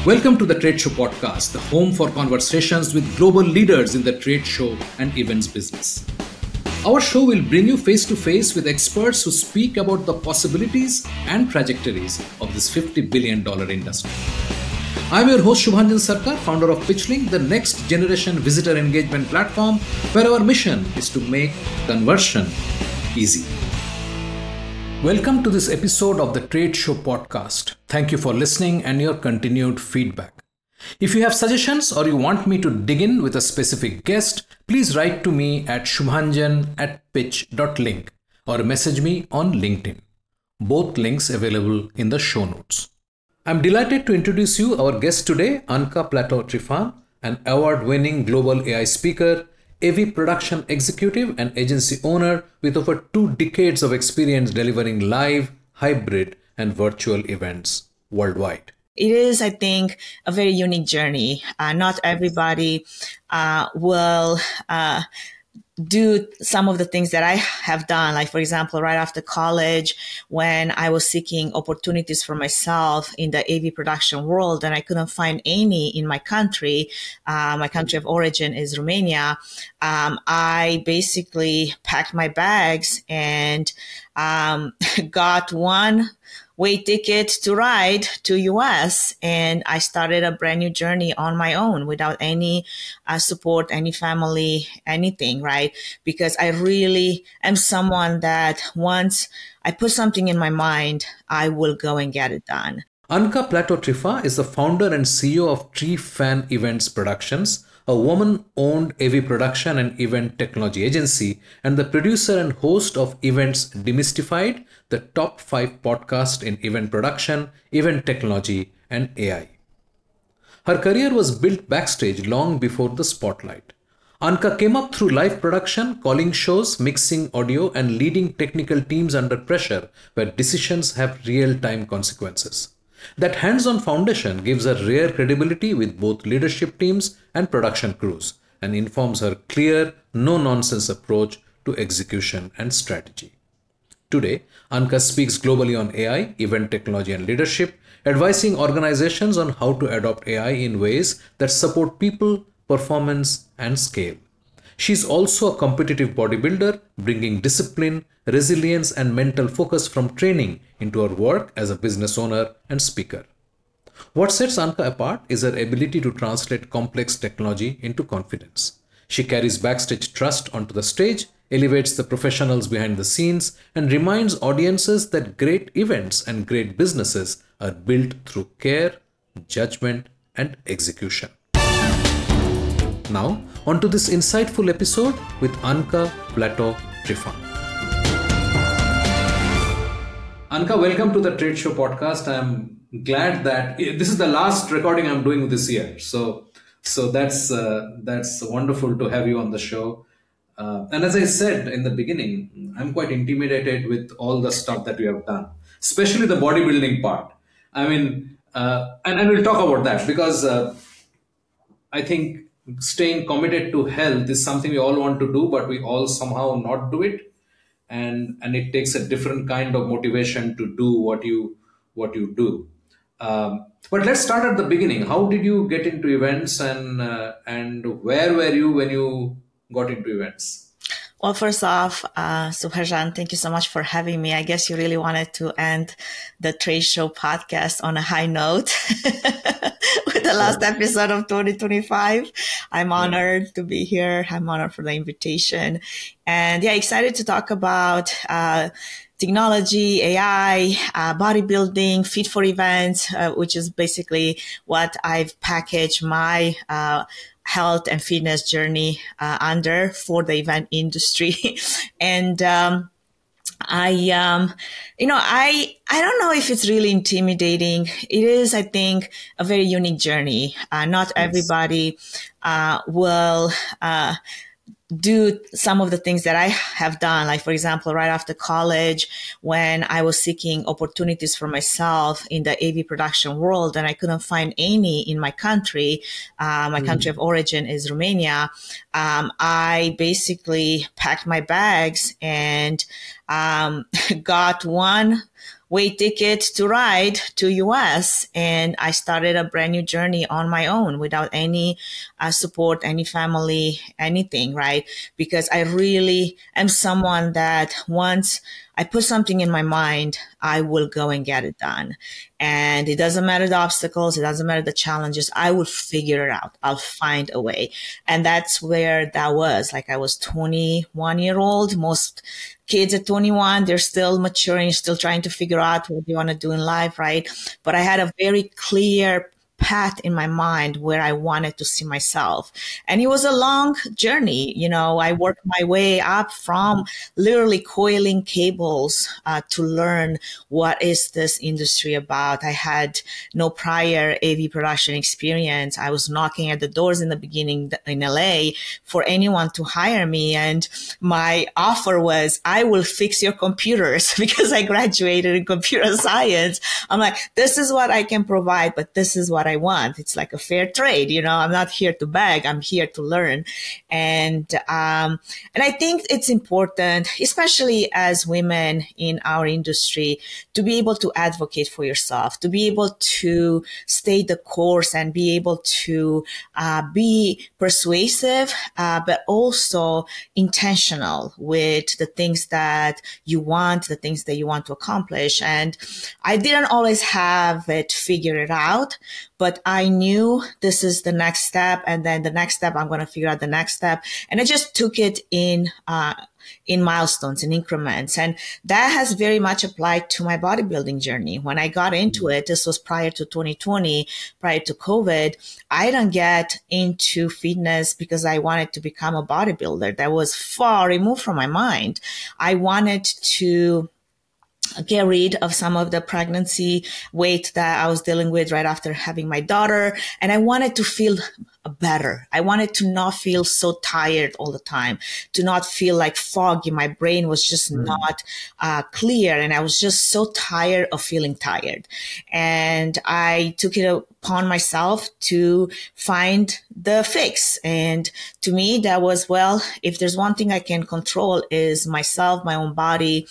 Welcome to the Trade Show Podcast, the home for conversations with global leaders in the trade show and events business. Our show will bring you face to face with experts who speak about the possibilities and trajectories of this $50 billion industry. I'm your host Shubhanjan Sarkar, founder of PitchLink, the next generation visitor engagement platform where our mission is to make conversion easy. Welcome to this episode of the Trade Show Podcast. Thank you for listening and your continued feedback. If you have suggestions or you want me to dig in with a specific guest, please write to me at shubhanjan@pitch.link or message me on LinkedIn. Both links available in the show notes. I'm delighted to introduce you our guest today, Anka Plateau-Trifan, an award-winning global AI speaker, AV production executive and agency owner with over 2 decades of experience delivering live, hybrid, and virtual events worldwide. It is, I think, a very unique journey. Not everybody will do some of the things that I have done. Like, for example, right after college, when I was seeking opportunities for myself in the AV production world and I couldn't find any in my country of origin is Romania, I basically packed my bags and got one-way ticket to ride to US, and I started a brand new journey on my own without any support, any family, anything, right? Because I really am someone that once I put something in my mind, I will go and get it done. Anka Plateau-Trifan is the founder and CEO of Tree Fan Events Productions, a woman-owned AV production and event technology agency, and the producer and host of Events Demystified, the top 5 podcast in event production, event technology, and AI. Her career was built backstage long before the spotlight. Anka came up through live production, calling shows, mixing audio, and leading technical teams under pressure where decisions have real-time consequences. That hands-on foundation gives her rare credibility with both leadership teams and production crews and informs her clear, no-nonsense approach to execution and strategy. Today, Anka speaks globally on AI, event technology and leadership, advising organizations on how to adopt AI in ways that support people, performance, and scale. She's also a competitive bodybuilder, bringing discipline, resilience, and mental focus from training into her work as a business owner and speaker. What sets Anka apart is her ability to translate complex technology into confidence. She carries backstage trust onto the stage, elevates the professionals behind the scenes, and reminds audiences that great events and great businesses are built through care, judgment, and execution. Now, on to this insightful episode with Anka Plateau-Trifan. Anka, welcome to the Trade Show Podcast. I'm glad that this is the last recording I'm doing this year. So that's wonderful to have you on the show. And as I said in the beginning, I'm quite intimidated with all the stuff that you have done, especially the bodybuilding part. I mean, and we'll talk about that because I think staying committed to health is something we all want to do, but we all somehow not do it. And it takes a different kind of motivation to do what you do. But let's start at the beginning. How did you get into events and where were you when you got into events? Well, first off, Subhajan, thank you so much for having me. I guess you really wanted to end the Trade Show Podcast on a high note with the last episode of 2025. I'm honored to be here. I'm honored for the invitation. And excited to talk about technology, AI, bodybuilding, fit for events, which is basically what I've packaged my health and fitness journey under for the event industry. And I don't know if it's really intimidating. It is, I think, a very unique journey. Not everybody will do some of the things that I have done. Like, for example, right after college, when I was seeking opportunities for myself in the AV production world and I couldn't find any in my country of origin is Romania, I basically packed my bags and got one one-way ticket to ride to US, and I started a brand new journey on my own without any support, any family, anything, right? Because I really am someone that once I put something in my mind, I will go and get it done. And it doesn't matter the obstacles. It doesn't matter the challenges. I will figure it out. I'll find a way. And that's where that was. Like, I was 21-year-old. Most kids at 21, they're still maturing, still trying to figure out what they want to do in life, right? But I had a very clear path in my mind where I wanted to see myself. And it was a long journey. You know, I worked my way up from literally coiling cables to learn what is this industry about. I had no prior AV production experience. I was knocking at the doors in the beginning in LA for anyone to hire me. And my offer was, I will fix your computers because I graduated in computer science. I'm like, this is what I can provide, but this is what I want. It's like a fair trade. You know, I'm not here to beg. I'm here to learn. And I think it's important, especially as women in our industry, to be able to advocate for yourself, to be able to stay the course and be able to be persuasive, but also intentional with the things that you want, the things that you want to accomplish. And I didn't always have it figured out, but I knew this is the next step. And then the next step, I'm going to figure out the next step. And I just took it in milestones, in increments. And that has very much applied to my bodybuilding journey. When I got into it, this was prior to 2020, prior to COVID, I didn't get into fitness because I wanted to become a bodybuilder. That was far removed from my mind. I wanted to get rid of some of the pregnancy weight that I was dealing with right after having my daughter. And I wanted to feel better. I wanted to not feel so tired all the time, to not feel like foggy. My brain was just not clear. And I was just so tired of feeling tired. And I took it upon myself to find the fix. And to me, that was, well, if there's one thing I can control is myself, my own body.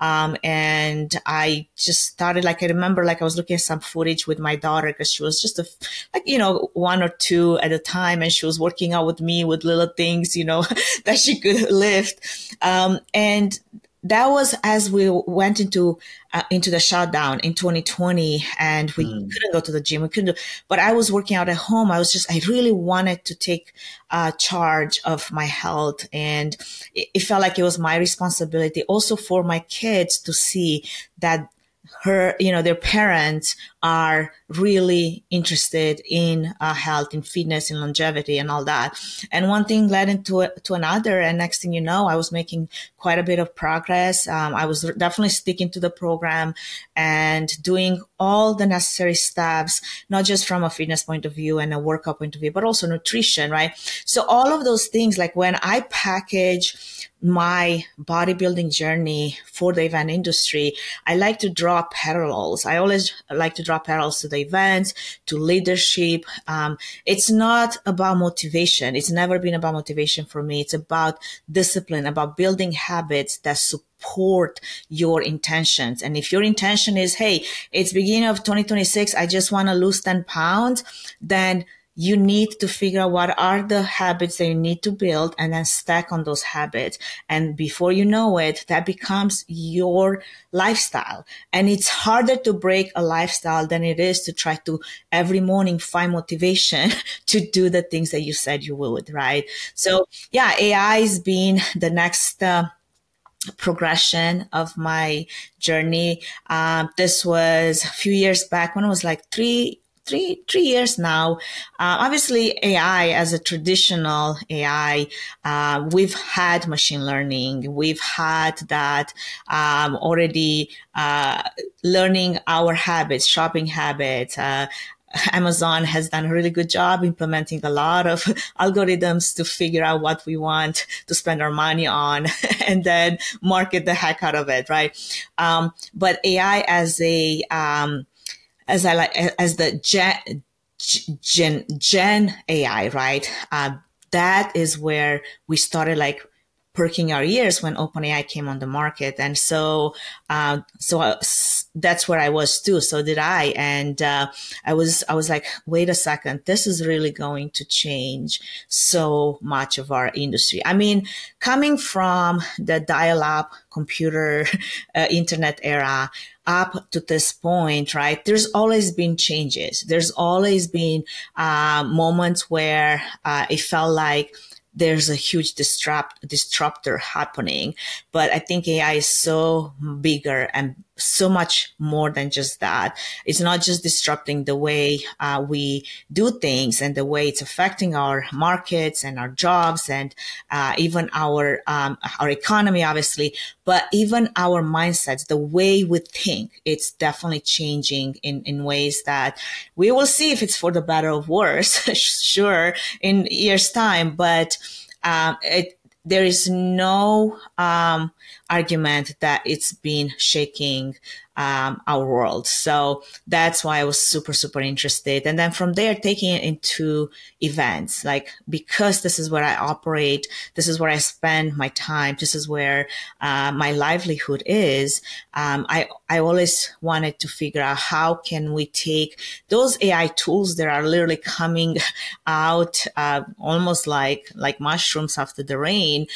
And I just started, like, I remember, like, I was looking at some footage with my daughter because she was just one or two at a time. And she was working out with me with little things, that she could lift. And that was as we went into the shutdown in 2020, and we couldn't go to the gym. We couldn't but I was working out at home. I really wanted to take charge of my health. And it felt like it was my responsibility also for my kids to see that their parents are really interested in health, in fitness, in longevity and all that. And one thing led into to another. And next thing you know, I was making quite a bit of progress. I was definitely sticking to the program and doing all the necessary steps, not just from a fitness point of view and a workout point of view, but also nutrition, right? So all of those things, like when I package my bodybuilding journey for the event industry, I like to draw parallels. I always like to draw parallels to the events, to leadership. It's not about motivation. It's never been about motivation for me. It's about discipline, about building habits that support your intentions. And if your intention is, hey, it's beginning of 2026, I just want to lose 10 pounds, then you need to figure out what are the habits that you need to build and then stack on those habits. And before you know it, that becomes your lifestyle. And it's harder to break a lifestyle than it is to try to every morning find motivation to do the things that you said you would, right? So yeah, AI has been the next progression of my journey. This was a few years back when it was like three years now. Obviously, AI as a traditional AI, we've had machine learning. We've had that already learning our habits, shopping habits. Amazon has done a really good job implementing a lot of algorithms to figure out what we want to spend our money on and then market the heck out of it, right? But AI as the Gen AI, right? That is where we started like perking our ears when OpenAI came on the market. And so that's where I was too. So did I. And, I was like, wait a second, this is really going to change so much of our industry. I mean, coming from the dial-up computer, internet era, up to this point, right? There's always been changes. There's always been moments where it felt like there's a huge disruptor happening. But I think AI is so bigger and so much more than just that. It's not just disrupting the way we do things and the way it's affecting our markets and our jobs and even our economy, obviously, but even our mindsets, the way we think, it's definitely changing in ways that we will see if it's for the better or worse, sure, in years' time. But there is no argument that it's been shaking our world. So that's why I was super, super interested. And then from there, taking it into events, like, because this is where I operate, this is where I spend my time, this is where my livelihood is. I always wanted to figure out how can we take those AI tools that are literally coming out almost like mushrooms after the rain,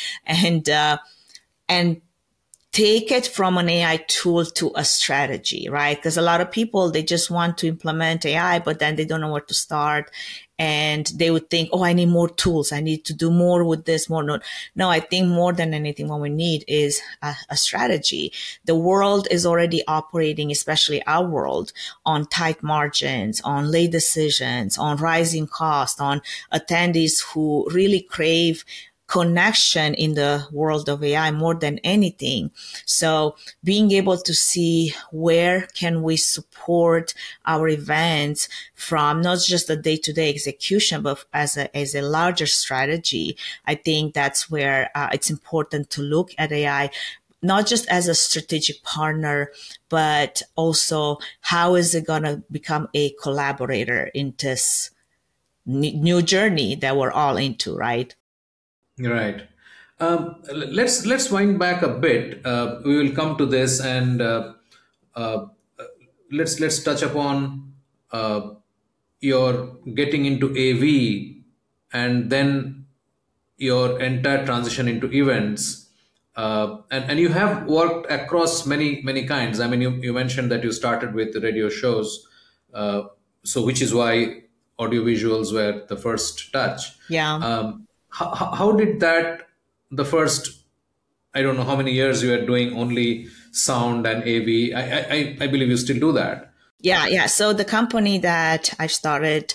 and take it from an AI tool to a strategy, right? Because a lot of people, they just want to implement AI, but then they don't know where to start. And they would think, oh, I need more tools. I need to do more with this, more. No, I think more than anything, what we need is a strategy. The world is already operating, especially our world, on tight margins, on late decisions, on rising costs, on attendees who really crave connection in the world of AI more than anything. So being able to see where can we support our events from not just the day-to-day execution, but as a larger strategy, I think that's where it's important to look at AI not just as a strategic partner, but also how is it going to become a collaborator in this new journey that we're all into, right? Right. Let's wind back a bit. We will come to this, and uh, let's touch upon your getting into AV, and then your entire transition into events. And you have worked across many kinds. I mean, you mentioned that you started with radio shows, so which is why audiovisuals were the first touch. Yeah. How did that, the first, I don't know how many years you were doing only sound and AV. I believe you still do that. Yeah. So the company that I started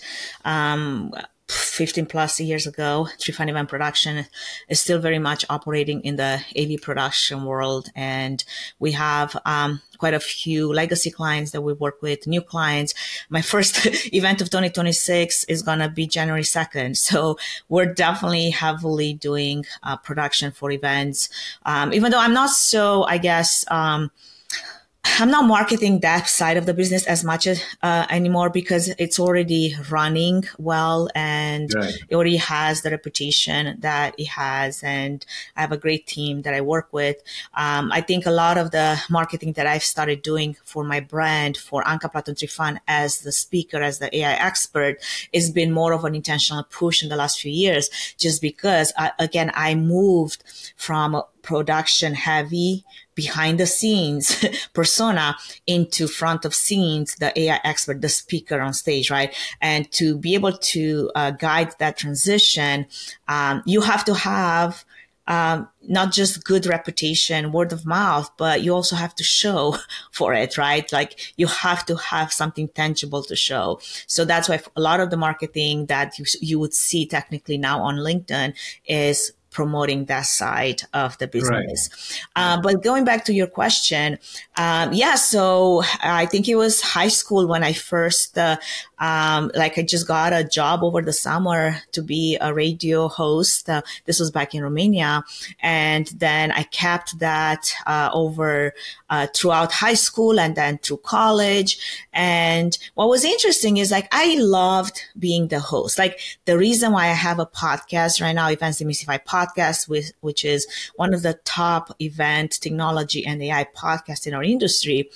15 plus years ago, Tree Fan Event Production, is still very much operating in the AV production world. And we have quite a few legacy clients that we work with, new clients. My first event of 2026 is going to be January 2nd. So we're definitely heavily doing production for events. Even though I'm not so, I guess, I'm not marketing that side of the business as much anymore because it's already running well and Right. it already has the reputation that it has. And I have a great team that I work with. I think a lot of the marketing that I've started doing for my brand, for Anka Platon Tree Fan as the speaker, as the AI expert, has been more of an intentional push in the last few years, just because, again, I moved from production heavy behind the scenes persona into front of scenes, the AI expert, the speaker on stage, right? And to be able to guide that transition, you have to have not just good reputation, word of mouth, but you also have to show for it, right? Like you have to have something tangible to show. So that's why a lot of the marketing that you would see technically now on LinkedIn is promoting that side of the business. Right. But going back to your question, so I think it was high school when I first, I just got a job over the summer to be a radio host. This was back in Romania. And then I kept that over throughout high school and then through college. And what was interesting is I loved being the host. Like the reason why I have a podcast right now, Events Demystify Podcast, which is one of the top event technology and AI podcasts in our industry,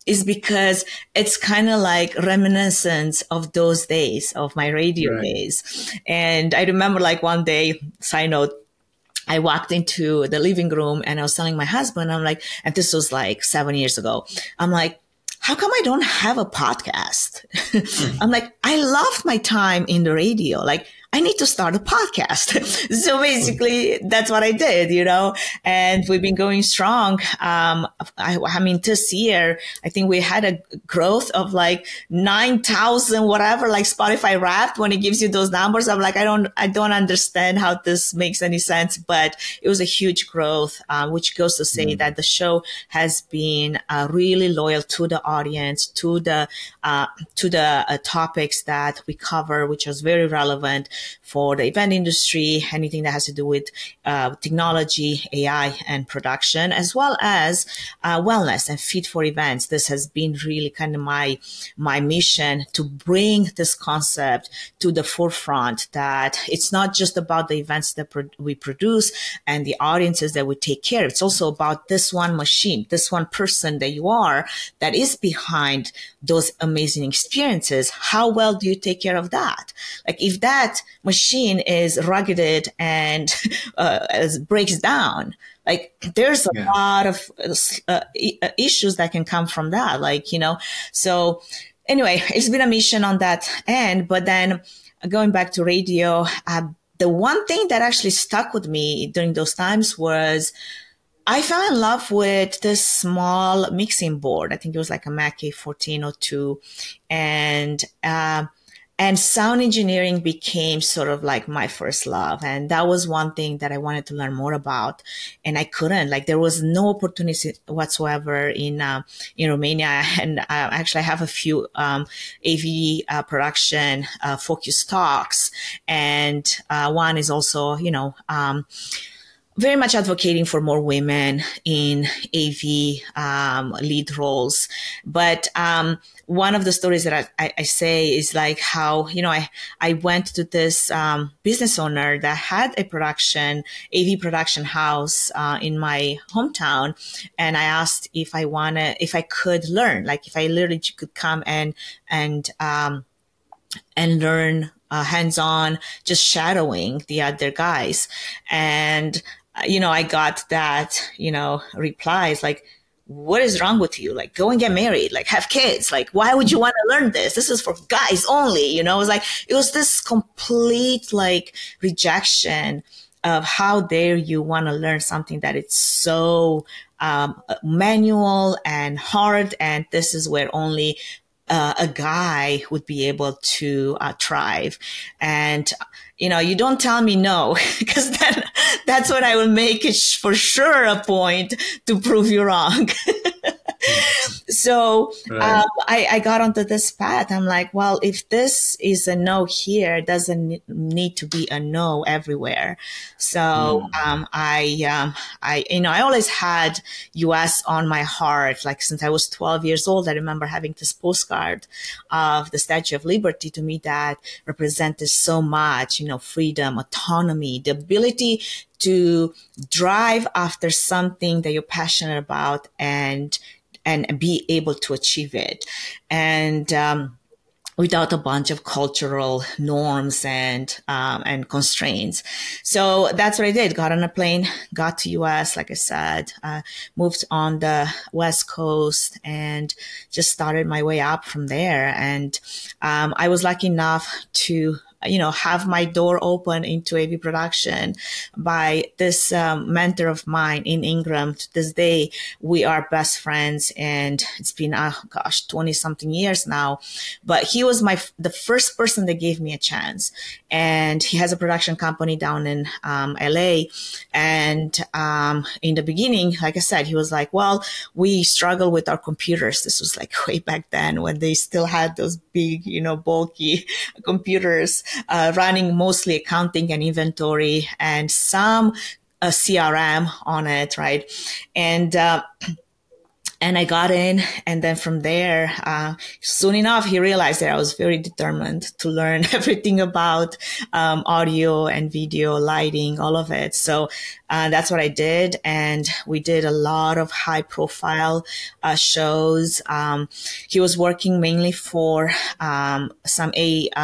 is because it's kind of like reminiscence of those days, of my radio days. And I remember like one day, side note, I walked into the living room and I was telling my husband, I'm like, and this was like 7 years ago. I'm like, how come I don't have a podcast? I'm like, I loved my time in the radio. Like, I need to start a podcast. So basically that's what I did, and we've been going strong. I mean, this year, I think we had a growth of like 9,000, whatever, like Spotify Wrapped, when it gives you those numbers. I'm like, I don't understand how this makes any sense, but it was a huge growth, which goes to say that the show has been really loyal to the audience, to the topics that we cover, which was very relevant for the event industry, anything that has to do with technology, AI, and production, as well as wellness and fit for events. This has been really kind of my mission, to bring this concept to the forefront, that it's not just about the events that we produce and the audiences that we take care of. It's also about this one machine, this one person that you are, that is behind those amazing experiences. How well do you take care of that? Like, if that machine is rugged and breaks down, like, there's a lot of issues that can come from that, so anyway, it's been a mission on that end. But then going back to radio, the one thing that actually stuck with me during those times was I fell in love with this small mixing board. I think it was like a Mackie 1402, and sound engineering became sort of like my first love. And that was one thing that I wanted to learn more about. And I couldn't, there was no opportunity whatsoever in Romania. And actually I have a few AV production focused talks. And one is also, very much advocating for more women in AV lead roles. But one of the stories that I say is like how, I went to this business owner that had a AV production house in my hometown. And I asked if I could learn, like if I literally could come and learn hands-on, just shadowing the other guys. And I got that, replies like, what is wrong with you? Like, go and get married, like have kids. Like, why would you want to learn this? This is for guys only, It was like, it was this complete like rejection of how dare you want to learn something that it's so manual and hard. And this is where only a guy would be able to thrive. And, you don't tell me no, because then that's when I will make it for sure a point to prove you wrong. So right. I got onto this path. I'm like, well, if this is a no here, it doesn't need to be a no everywhere. So I always had US on my heart. Like since I was 12 years old, I remember having this postcard of the Statue of Liberty. To me, that represented so much, freedom, autonomy, the ability to drive after something that you're passionate about and be able to achieve it. And without a bunch of cultural norms and constraints. So that's what I did. Got on a plane, got to US, like I said, moved on the West Coast and just started my way up from there. And I was lucky enough to have my door open into AV production by this mentor of mine in Ingram. To this day, we are best friends, and it's been 20 something years now. But he was the first person that gave me a chance, and he has a production company down in LA. And in the beginning, like I said, he was like, "Well, we struggle with our computers." This was like way back then when they still had those big, bulky computers. Running mostly accounting and inventory and some CRM on it, right? And And I got in, and then from there, soon enough, he realized that I was very determined to learn everything about audio and video, lighting, all of it. So that's what I did, and we did a lot of high-profile shows. He was working mainly for some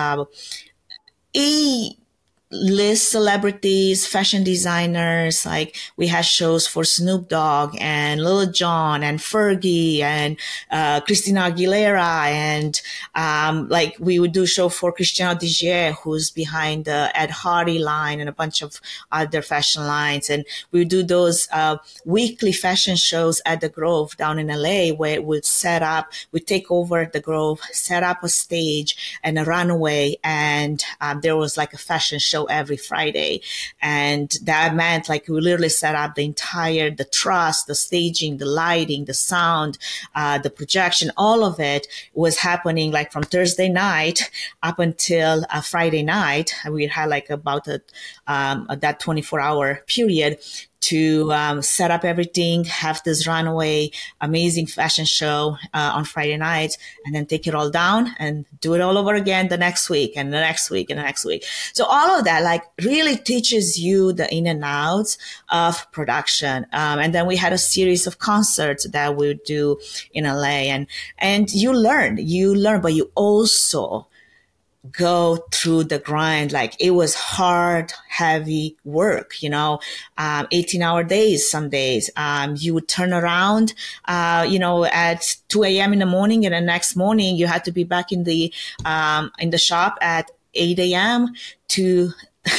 list celebrities, fashion designers. Like we had shows for Snoop Dogg and Lil Jon and Fergie and Christina Aguilera, and like we would do show for Christian Didier, who's behind the Ed Hardy line and a bunch of other fashion lines. And we would do those weekly fashion shows at the Grove down in LA, where we'd take over the Grove, set up a stage and a runway, and there was like a fashion show every Friday. And that meant like we literally set up the truss, the staging, the lighting, the sound, the projection, all of it was happening like from Thursday night up until Friday night. We had like about that 24-hour period to set up everything, have this runway, amazing fashion show on Friday night, and then take it all down and do it all over again the next week and the next week and the next week. So all of that like really teaches you the in and outs of production. And then we had a series of concerts that we would do in LA, and you learn, but you also go through the grind. Like it was hard, heavy work, 18-hour days, some days. You would turn around, at 2 a.m. in the morning, and the next morning you had to be back in the shop at 8 a.m. to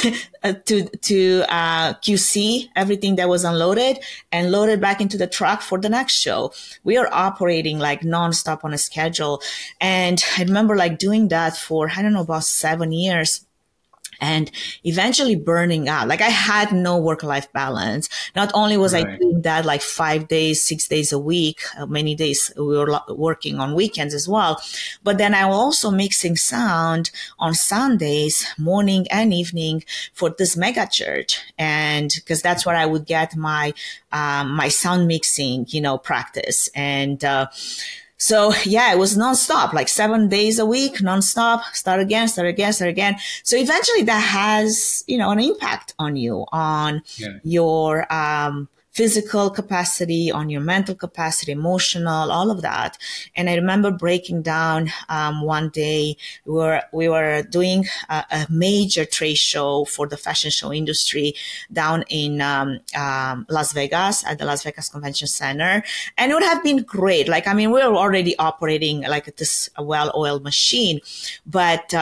QC everything that was unloaded and loaded back into the truck for the next show. We are operating like nonstop on a schedule. And I remember like doing that for, I don't know, about 7 years. And eventually burning out. Like I had no work-life balance. Not only was I doing that like 5 days, 6 days a week, many days we were working on weekends as well. But then I was also mixing sound on Sundays, morning and evening for this mega church. And because that's where I would get my sound mixing, practice. And, so yeah, it was nonstop, like 7 days a week, nonstop, start again. So eventually that has, an impact on you, on your, physical capacity, on your mental capacity, emotional, all of that. And I remember breaking down one day we were doing a major trade show for the fashion show industry down in Las Vegas at the Las Vegas Convention Center. And it would have been great. Like, I mean, we were already operating like this well-oiled machine, but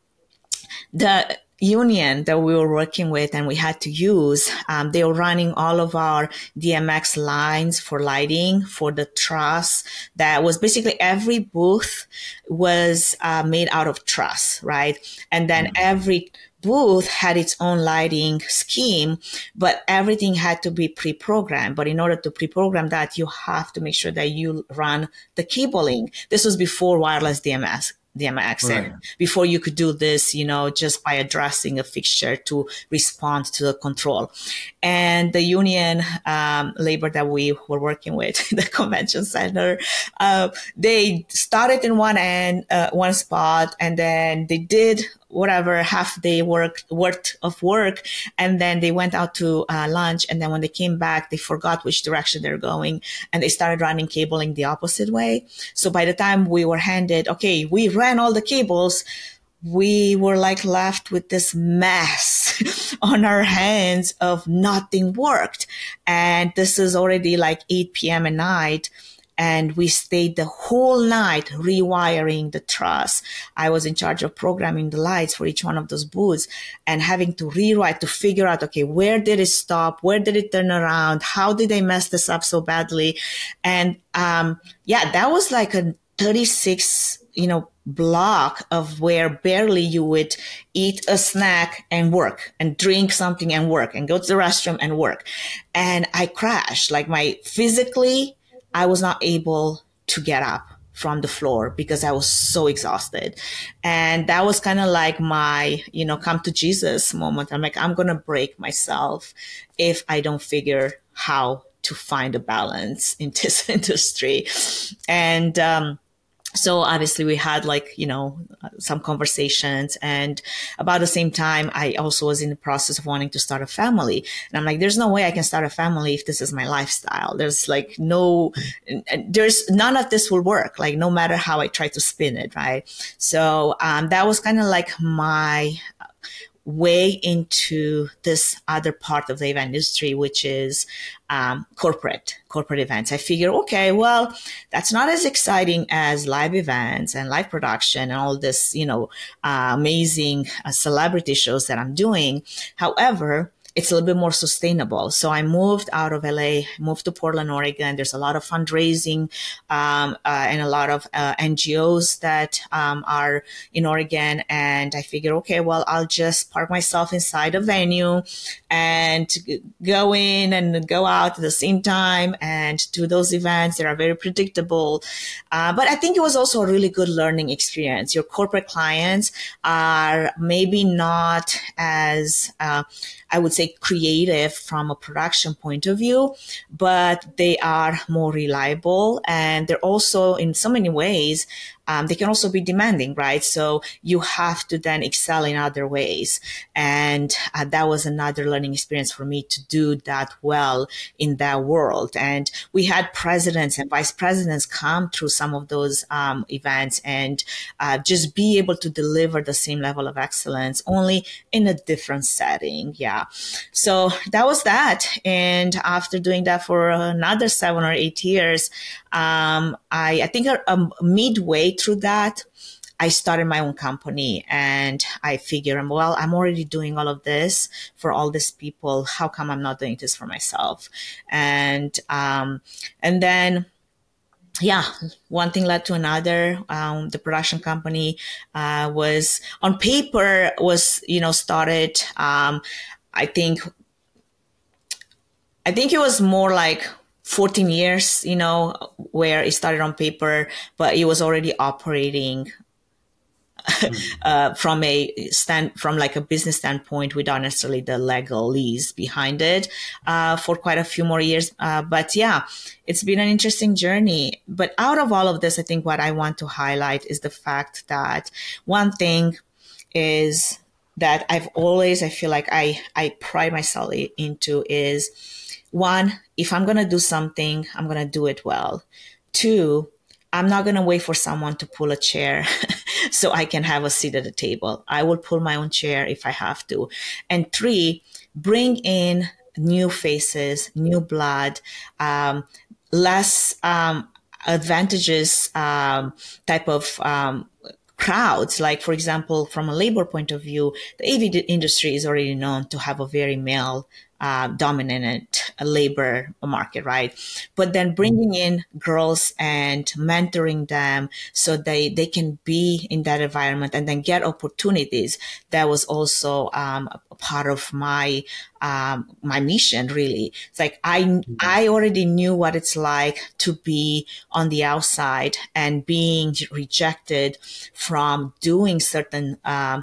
the union that we were working with and we had to use, they were running all of our DMX lines for lighting, for the truss. That was basically every booth was made out of truss, right? And then every booth had its own lighting scheme, but everything had to be pre-programmed. But in order to pre-program that, you have to make sure that you run the cabling. This was before wireless DMX. Right. And before you could do this, just by addressing a fixture to respond to the control. And the union labor that we were working with, the convention center, they started in one spot, and then they did whatever half day worth of work, and then they went out to lunch, and then when they came back, they forgot which direction they're going, and they started running cabling the opposite way. So by the time we were handed, okay, we ran all the cables, we were like left with this mess on our hands of nothing worked. And this is already like 8 p.m. at night. And we stayed the whole night rewiring the truss. I was in charge of programming the lights for each one of those booths and having to rewrite to figure out, okay, where did it stop? Where did it turn around? How did they mess this up so badly? And, that was like a 36, block of where barely you would eat a snack and work and drink something and work and go to the restroom and work. And I crashed, like physically, I was not able to get up from the floor because I was so exhausted. And that was kind of like my, come to Jesus moment. I'm like, I'm going to break myself if I don't figure how to find a balance in this industry. And, so obviously we had some conversations, and about the same time, I also was in the process of wanting to start a family. And I'm like, there's no way I can start a family if this is my lifestyle. There's none of this will work. Like no matter how I try to spin it. Right. So, that was kind of like my way into this other part of the event industry, which is corporate events. I figure, okay, well, that's not as exciting as live events and live production and all this, amazing celebrity shows that I'm doing. However, it's a little bit more sustainable. So I moved out of LA, moved to Portland, Oregon. There's a lot of fundraising and a lot of NGOs that are in Oregon. And I figured, okay, well, I'll just park myself inside a venue and go in and go out at the same time and do those events that are very predictable. But I think it was also a really good learning experience. Your corporate clients are maybe not as, I would say, creative from a production point of view, but they are more reliable, and they're also in so many ways, they can also be demanding, right? So you have to then excel in other ways. And that was another learning experience for me to do that well in that world. And we had presidents and vice presidents come through some of those events and just be able to deliver the same level of excellence, only in a different setting. Yeah. So that was that. And after doing that for another 7 or 8 years, I think midway through that, I started my own company, and I figured, well, I'm already doing all of this for all these people. How come I'm not doing this for myself? And then, yeah, one thing led to another. The production company was on paper started. I think it was more like 14 years, where it started on paper, but it was already operating from like a business standpoint without necessarily the legalese behind it for quite a few more years. But yeah, it's been an interesting journey. But out of all of this, I think what I want to highlight is the fact that one thing is that I feel like I pride myself into is, one, if I'm going to do something, I'm going to do it well. Two, I'm not going to wait for someone to pull a chair so I can have a seat at the table. I will pull my own chair if I have to. And three, bring in new faces, new blood, less advantageous type of crowds. Like, for example, from a labor point of view, the AV industry is already known to have a very male dominant labor market, right? But then bringing in girls and mentoring them so they can be in that environment and then get opportunities. That was also a part of my mission, really. It's like I already knew what it's like to be on the outside and being rejected from doing certain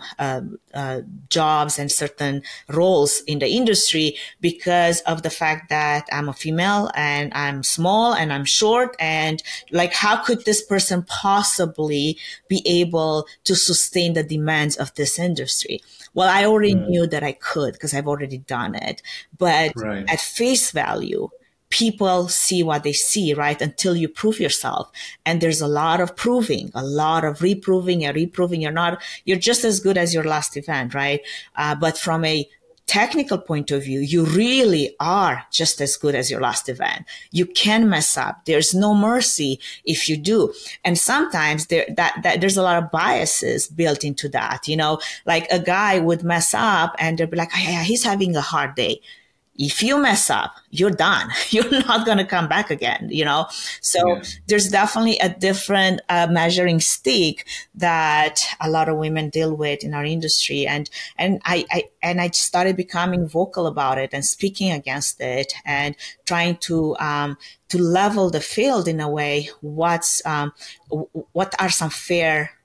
jobs and certain roles in the industry because of the fact that I'm a female and I'm small and I'm short, and like, how could this person possibly be able to sustain the demands of this industry? Well, I already knew that I could because I've already done it. But at face value, people see what they see, right? Until you prove yourself. And there's a lot of proving, a lot of reproving and reproving. You're just as good as your last event, right? But from a technical point of view, you really are just as good as your last event. You can mess up. There's no mercy if you do. And sometimes there's a lot of biases built into that. Like a guy would mess up and they'll be like, yeah, he's having a hard day. If you mess up, you're done. You're not going to come back again, So there's definitely a different measuring stick that a lot of women deal with in our industry. And I started becoming vocal about it and speaking against it and trying to level the field in a way. What are some fair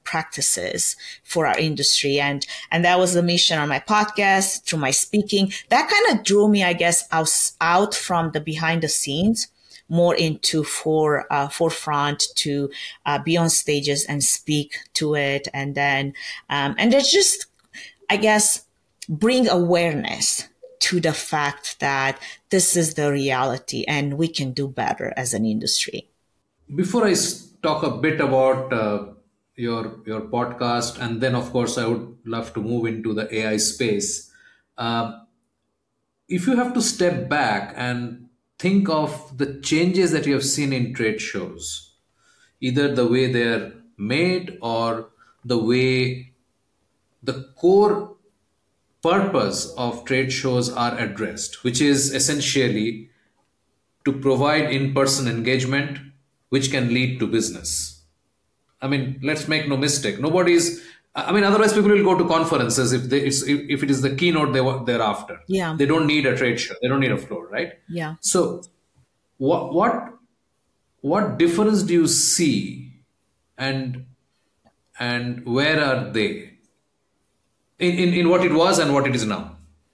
practices for our industry. And that was the mission on my podcast, through my speaking. That kind of drew me, I guess, out from the behind the scenes, more into forefront to be on stages and speak to it. And then, and there's just, I guess, bring awareness to the fact that this is the reality and we can do better as an industry. Before I talk a bit about your podcast, and then of course I would love to move into the AI space. If you have to step back and think of the changes that you have seen in trade shows, either the way they're made or the way the core purpose of trade shows are addressed, which is essentially to provide in-person engagement, which can lead to business. I mean, let's make no mistake. Nobody's. I mean, otherwise people will go to conferences if it is the keynote they're after. Yeah. They don't need a trade show. They don't need a floor, right? Yeah. So, what difference do you see, and where are they in what it was and what it is now?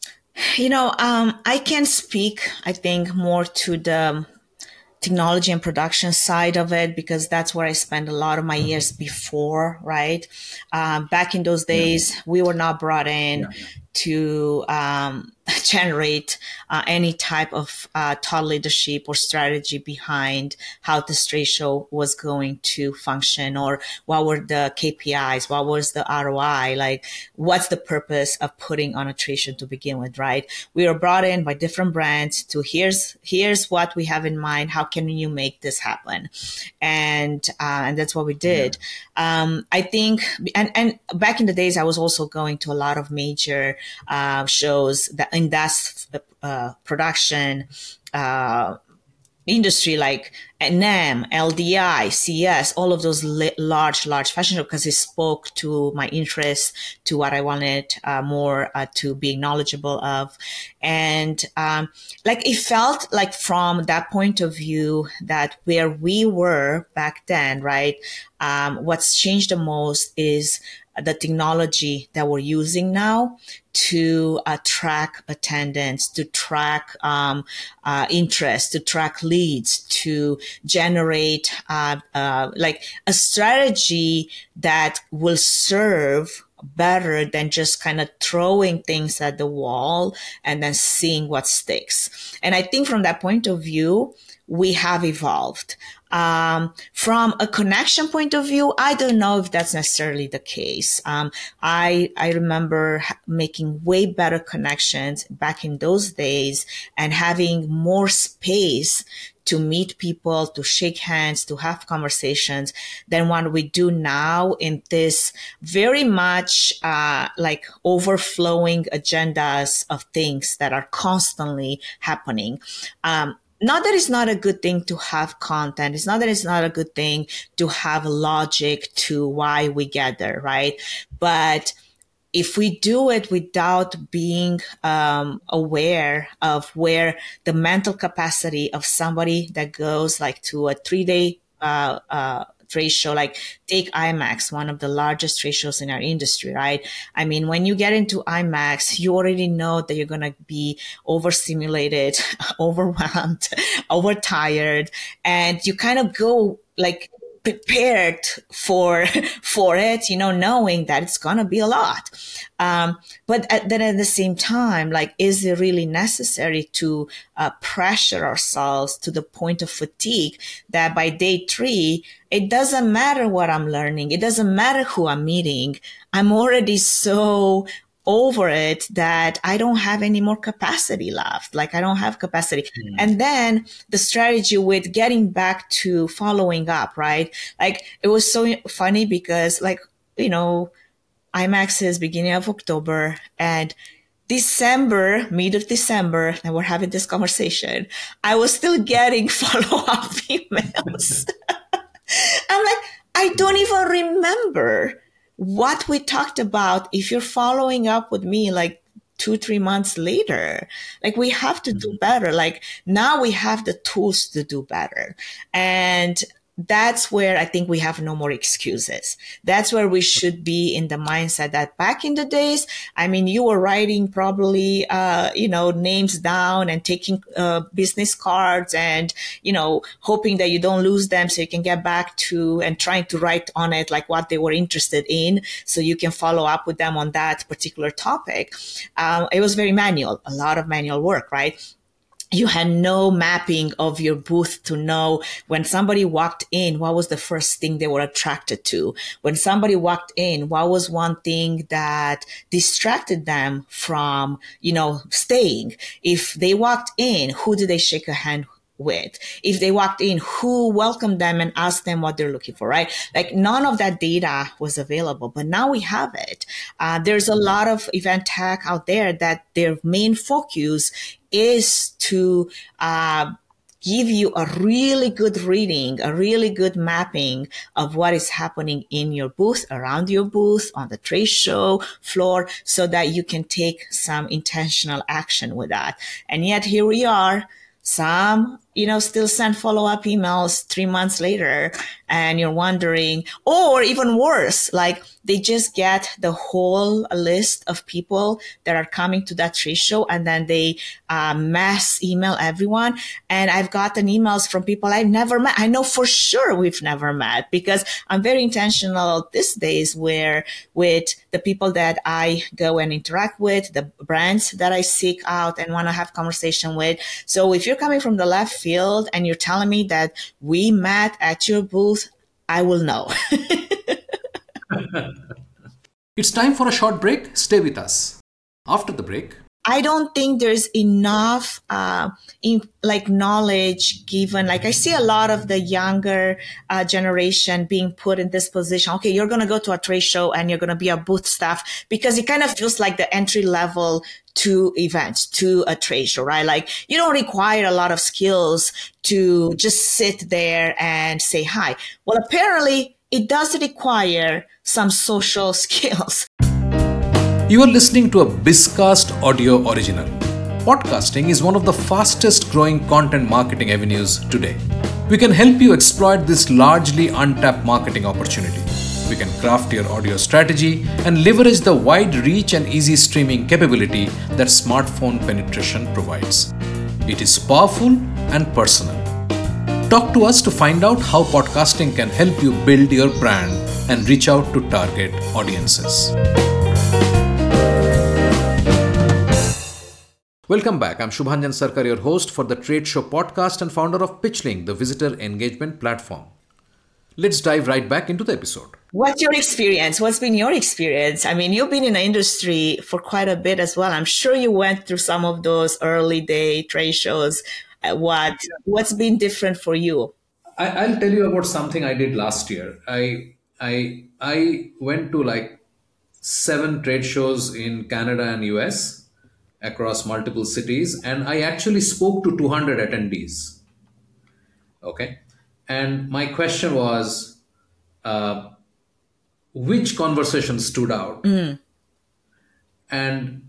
I can speak, I think, more to the technology and production side of it, because that's where I spent a lot of my years before, right? Back in those days, we were not brought in to generate any type of thought leadership or strategy behind how this trade show was going to function, or what were the KPIs, what was the ROI, like what's the purpose of putting on a trade show to begin with, right? We were brought in by different brands to here's what we have in mind, how can you make this happen, and that's what we did. I think, and back in the days, I was also going to a lot of major shows that in that production industry, like NM, LDI, CS, all of those large fashion shows, because it spoke to my interest, to what I wanted more to be knowledgeable of. And like it felt like from that point of view that where we were back then, right, what's changed the most is the technology that we're using now to track attendance, to track interest, to track leads, to generate like a strategy that will serve better than just kind of throwing things at the wall and then seeing what sticks. And I think from that point of view, we have evolved. From a connection point of view, I don't know if that's necessarily the case. I remember making way better connections back in those days and having more space to meet people, to shake hands, to have conversations than what we do now in this very much like overflowing agendas of things that are constantly happening. Not that it's not a good thing to have content. It's not that it's not a good thing to have logic to why we gather, right? But if we do it without being aware of where the mental capacity of somebody that goes like to a 3-day trade show, like take IMAX, one of the largest trade shows in our industry, right? I mean, when you get into IMAX, you already know that you're going to be overstimulated, overwhelmed, overtired, and you kind of go like prepared for it, knowing that it's going to be a lot. But then at the same time, like, is it really necessary to pressure ourselves to the point of fatigue that by day 3, it doesn't matter what I'm learning. It doesn't matter who I'm meeting. I'm already so over it that I don't have any more capacity left. Like I don't have capacity. Mm. And then the strategy with getting back to following up, right? Like it was so funny because IMAX is beginning of October and December, mid of December, and we're having this conversation. I was still getting follow-up emails. I'm like, I don't even remember what we talked about. If you're following up with me like 2-3 months later, like we have to do better. Like now we have the tools to do better. And that's where I think we have no more excuses. That's where we should be in the mindset that back in the days, I mean, you were writing probably, names down and taking business cards and, hoping that you don't lose them so you can get back to and trying to write on it like what they were interested in so you can follow up with them on that particular topic. It was very manual, a lot of manual work, right? You had no mapping of your booth to know when somebody walked in, what was the first thing they were attracted to? When somebody walked in, what was one thing that distracted them from, staying? If they walked in, who did they shake a hand with? If they walked in, who welcomed them and asked them what they're looking for, right? Like none of that data was available, but now we have it. There's a lot of event tech out there that their main focus is to give you a really good reading, a really good mapping of what is happening in your booth, around your booth, on the trade show floor, so that you can take some intentional action with that. And yet here we are. Some, still send follow-up emails 3 months later and you're wondering, or even worse, like they just get the whole list of people that are coming to that trade show and then they mass email everyone. And I've gotten emails from people I've never met. I know for sure we've never met because I'm very intentional these days with the people that I go and interact with, the brands that I seek out and want to have conversation with. So if you're coming from the left field and you're telling me that we met at your booth, I will know. It's time for a short break. Stay with us. After the break, I don't think there's enough knowledge given. Like I see a lot of the younger generation being put in this position. Okay, you're going to go to a trade show and you're going to be a booth staff because it kind of feels like the entry level to events, to a trade show, right? Like you don't require a lot of skills to just sit there and say hi. Well, apparently it does require some social skills. You are listening to a Bizcast audio original. Podcasting is one of the fastest growing content marketing avenues today. We can help you exploit this largely untapped marketing opportunity. We can craft your audio strategy and leverage the wide reach and easy streaming capability that smartphone penetration provides. It is powerful and personal. Talk to us to find out how podcasting can help you build your brand and reach out to target audiences. Welcome back. I'm Shubhanjan Sarkar, your host for the Trade Show podcast and founder of PitchLink, the visitor engagement platform. Let's dive right back into the episode. What's your experience? What's been your experience? I mean, you've been in the industry for quite a bit as well. I'm sure you went through some of those early day trade shows. What's been different for you? I'll tell you about something I did last year. I went to like 7 trade shows in Canada and US across multiple cities, and I actually spoke to 200 attendees. Okay. And my question was, which conversation stood out? And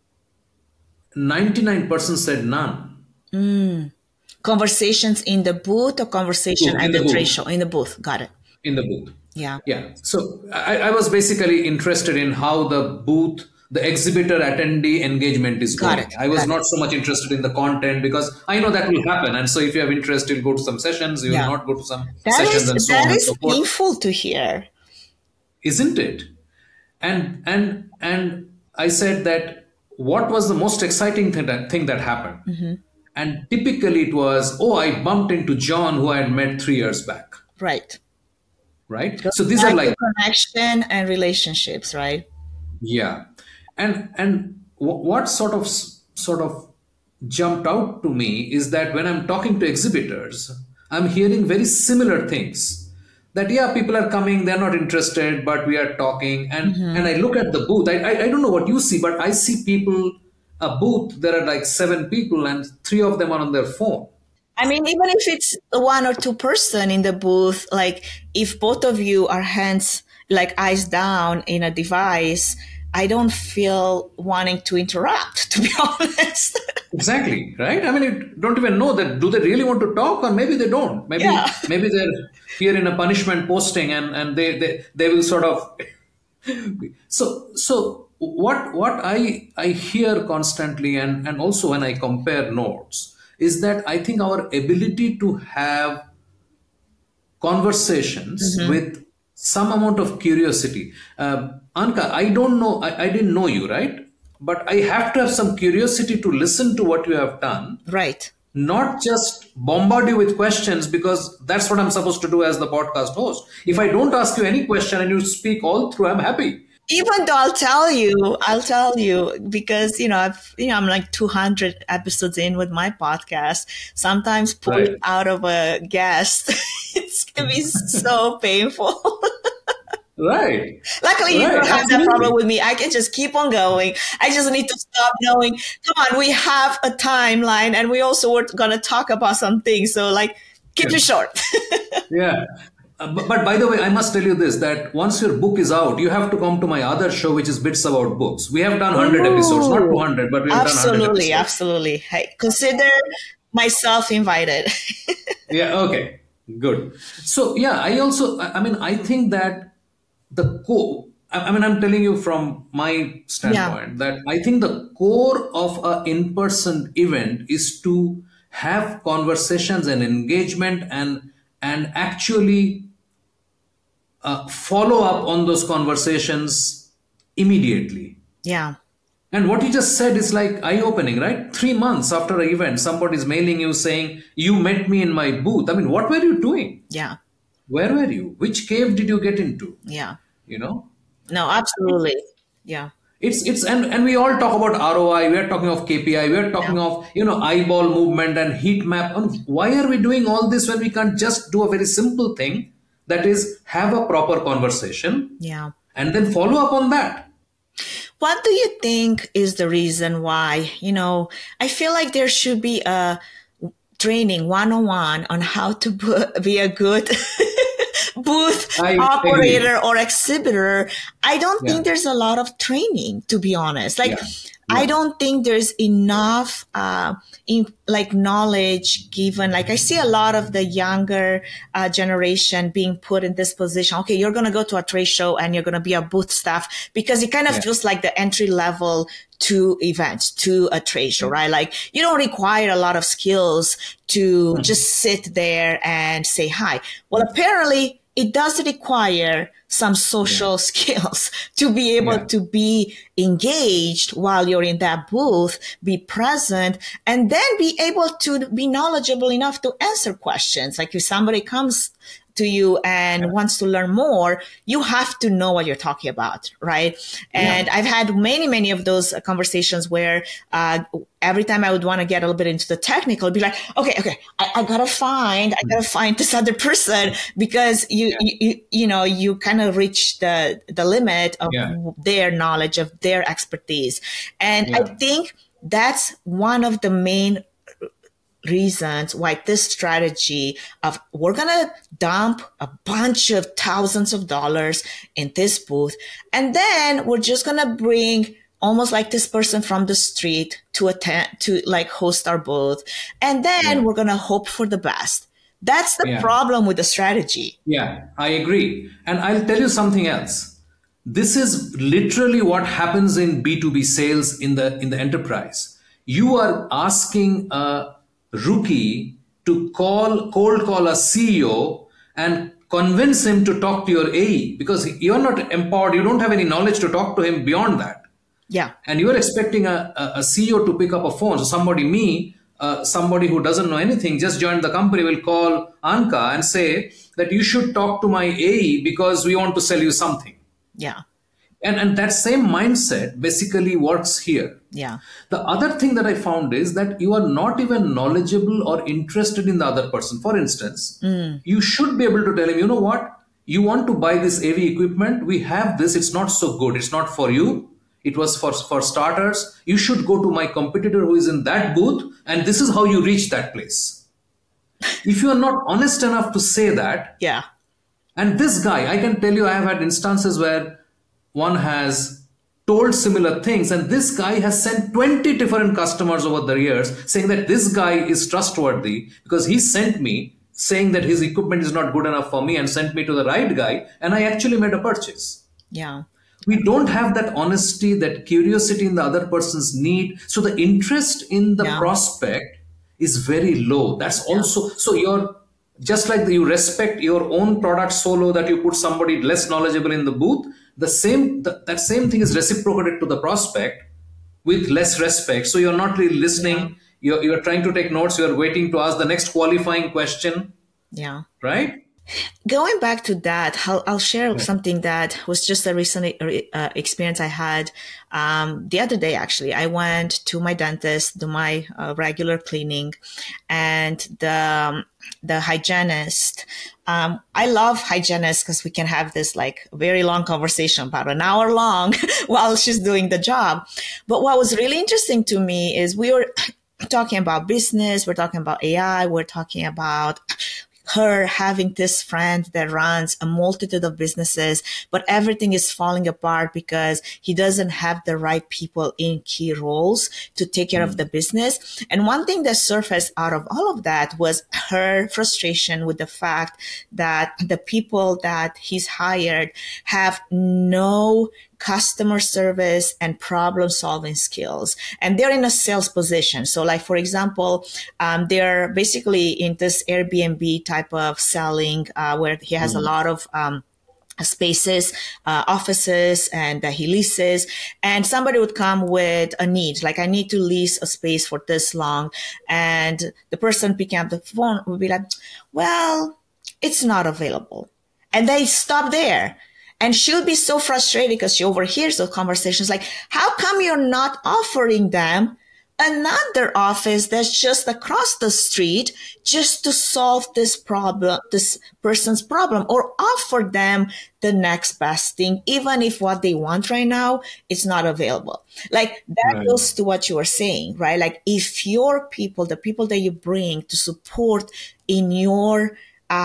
99% said none. Conversations in the booth or conversation at the trade show? In the booth. Got it. In the booth. Yeah. Yeah. So I was basically interested in how the exhibitor attendee engagement is going. I was not so much interested in the content because I know that will happen. And so if you have interest, you'll go to some sessions, you will not go to some sessions and so on and so forth. That is painful to hear. Isn't it? And I said that what was the most exciting thing that happened? Mm-hmm. And typically it was, I bumped into John who I had met 3 years back. Right. So these are like connection and relationships, right? Yeah. And what sort of jumped out to me is that when I'm talking to exhibitors, I'm hearing very similar things. That people are coming, they're not interested, but we are talking. And I look at the booth. I don't know what you see, but I see people, a booth, there are like 7 people and 3 of them are on their phone. I mean, even if it's 1 or 2 person in the booth, like if both of you are hands, like eyes down in a device, I don't feel wanting to interrupt, to be honest. Exactly, right? I mean, you don't even know that do they really want to talk, or maybe they don't. Yeah. Maybe they're here in a punishment posting, and they will sort of. So what I hear constantly, and also when I compare notes, is that I think our ability to have conversations Hmm. with some amount of curiosity. Anka, I don't know, I didn't know you, right? But I have to have some curiosity to listen to what you have done, Right. not just bombard you with questions, because that's what I'm supposed to do as the podcast host. If I don't ask you any question and you speak all through, I'm happy. Even though I'll tell you because I'm like 200 episodes in with my podcast. Sometimes pulling Right. out of a guest, it's gonna be so painful. Right. Luckily, you Right. don't have that problem Absolutely. with me. I can just keep on going. I just need to stop knowing. Come on, we have a timeline, and we also were gonna talk about some things. So, like, keep it Yeah. short. Yeah. But by the way, I must tell you this, that once your book is out, you have to come to my other show, which is Bits About Books. We have done 100 episodes, not Ooh, 200, but we have done 100 absolutely, episodes. absolutely. Hey, consider myself invited. Yeah, okay, good. So, yeah, I mean, I think that the core, I mean, I'm telling you from my Yeah, standpoint that I think the core of a in-person event is to have conversations and engagement, and actually follow up on those conversations immediately. yeah, And what you just said is like eye opening, right? 3 months after an event, somebody's mailing you saying, "You met me in my booth." I mean, what were you doing? yeah, Where were you? Which cave did you get into? yeah. You know? No, absolutely. Yeah, And we all talk about ROI, we are talking of KPI, we are yeah, talking of, eyeball movement and heat map. And why are we doing all this when we can't just do a very simple thing, that is have a proper conversation yeah. and then follow up on that? What do you think is the reason why? I feel like there should be a training 101 on how to be a good booth I agree. operator or exhibitor. I don't Yeah. think there's a lot of training, to be honest. Like, Yeah. I Yeah. don't think there's enough like knowledge given. Like, I see a lot of the younger generation being put in this position. Okay, you're going to go to a trade show and you're going to be a booth staff, because it kind of Yeah. feels like the entry level to events, to a trade show, Yeah. right? Like, you don't require a lot of skills to just sit there and say hi. Well, apparently it does require some social skills to be able Yeah. to be engaged while you're in that booth, be present, and then be able to be knowledgeable enough to answer questions. Like, if somebody comes to you and wants to learn more, you have to know what you're talking about, right? And I've had many of those conversations where every time I would want to get a little bit into the technical, I'd be like, okay, I gotta find this other person, because you kind of reach the limit of Yeah. their knowledge, of their expertise. And I Yeah. think that's one of the main reasons why this strategy of we're going to dump a bunch of thousands of dollars in this booth, and then we're just going to bring almost like this person from the street to attend, to like host our booth, and then Yeah. we're going to hope for the best. That's the Yeah. problem with the strategy. Yeah, I agree. And I'll tell you something else. This is literally what happens in B2B sales in the enterprise. You are asking a rookie to cold call a CEO and convince him to talk to your AE, because you're not empowered, you don't have any knowledge to talk to him beyond that. Yeah. And you are expecting a CEO to pick up a phone. So somebody who doesn't know anything, just joined the company, will call Anka and say that you should talk to my AE because we want to sell you something. Yeah. And that same mindset basically works here. Yeah. The other thing that I found is that you are not even knowledgeable or interested in the other person. For instance, you should be able to tell him, you know what? You want to buy this AV equipment? We have this. It's not so good. It's not for you. It was for starters. You should go to my competitor who is in that booth, and this is how you reach that place. If you are not honest enough to say that, Yeah. and this guy, I can tell you, I have had instances where one has told similar things, and this guy has sent 20 different customers over the years saying that this guy is trustworthy because he sent me saying that his equipment is not good enough for me and sent me to the right guy, and I actually made a purchase. Yeah. We don't have that honesty, that curiosity in the other person's need. So the interest in the Yeah. prospect is very low. That's also, so you're just like you respect your own product so low that you put somebody less knowledgeable in the booth. That same thing is reciprocated to the prospect with less respect. So you're not really listening. You're trying to take notes. You're waiting to ask the next qualifying question. Yeah. Right? Going back to that, I'll share something that was just a recent experience I had the other day. Actually, I went to my dentist, do my regular cleaning, and the hygienist. I love hygienists because we can have this like very long conversation, about an hour long, while she's doing the job. But what was really interesting to me is we were talking about business, we're talking about AI, we're talking about her having this friend that runs a multitude of businesses, but everything is falling apart because he doesn't have the right people in key roles to take care of the business. And one thing that surfaced out of all of that was her frustration with the fact that the people that he's hired have no customer service and problem solving skills, and they're in a sales position. So like, for example, they're basically in this Airbnb type of selling, where he has a lot of spaces, offices, and he leases, and somebody would come with a need, like, I need to lease a space for this long, and the person picking up the phone would be like, well, it's not available, and they stop there. And she would be so frustrated because she overhears those conversations like, how come you're not offering them another office that's just across the street just to solve this problem, this person's problem, or offer them the next best thing, even if what they want right now is not available. Like that goes to what you were saying, right? Like if your people, the people that you bring to support in your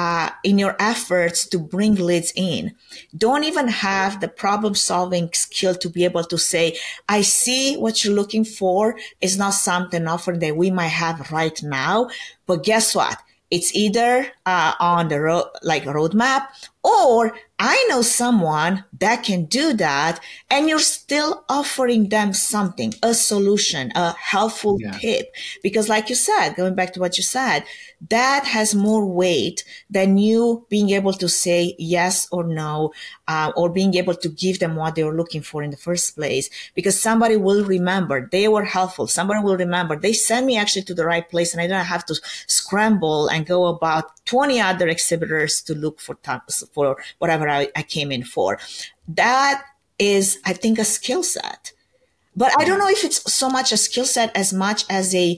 efforts to bring leads in, don't even have the problem solving skill to be able to say, I see what you're looking for is not something offer that we might have right now, but guess what? It's either on the road, like roadmap, or I know someone that can do that, and you're still offering them something, a solution, a helpful tip. Because like you said, going back to what you said, that has more weight than you being able to say yes or no, or being able to give them what they were looking for in the first place. Because somebody will remember they were helpful. Somebody will remember they sent me actually to the right place, and I didn't have to scramble and go about 20 other exhibitors to look for whatever I came in for. That is, I think, a skill set. But I don't know if it's so much a skill set as much as a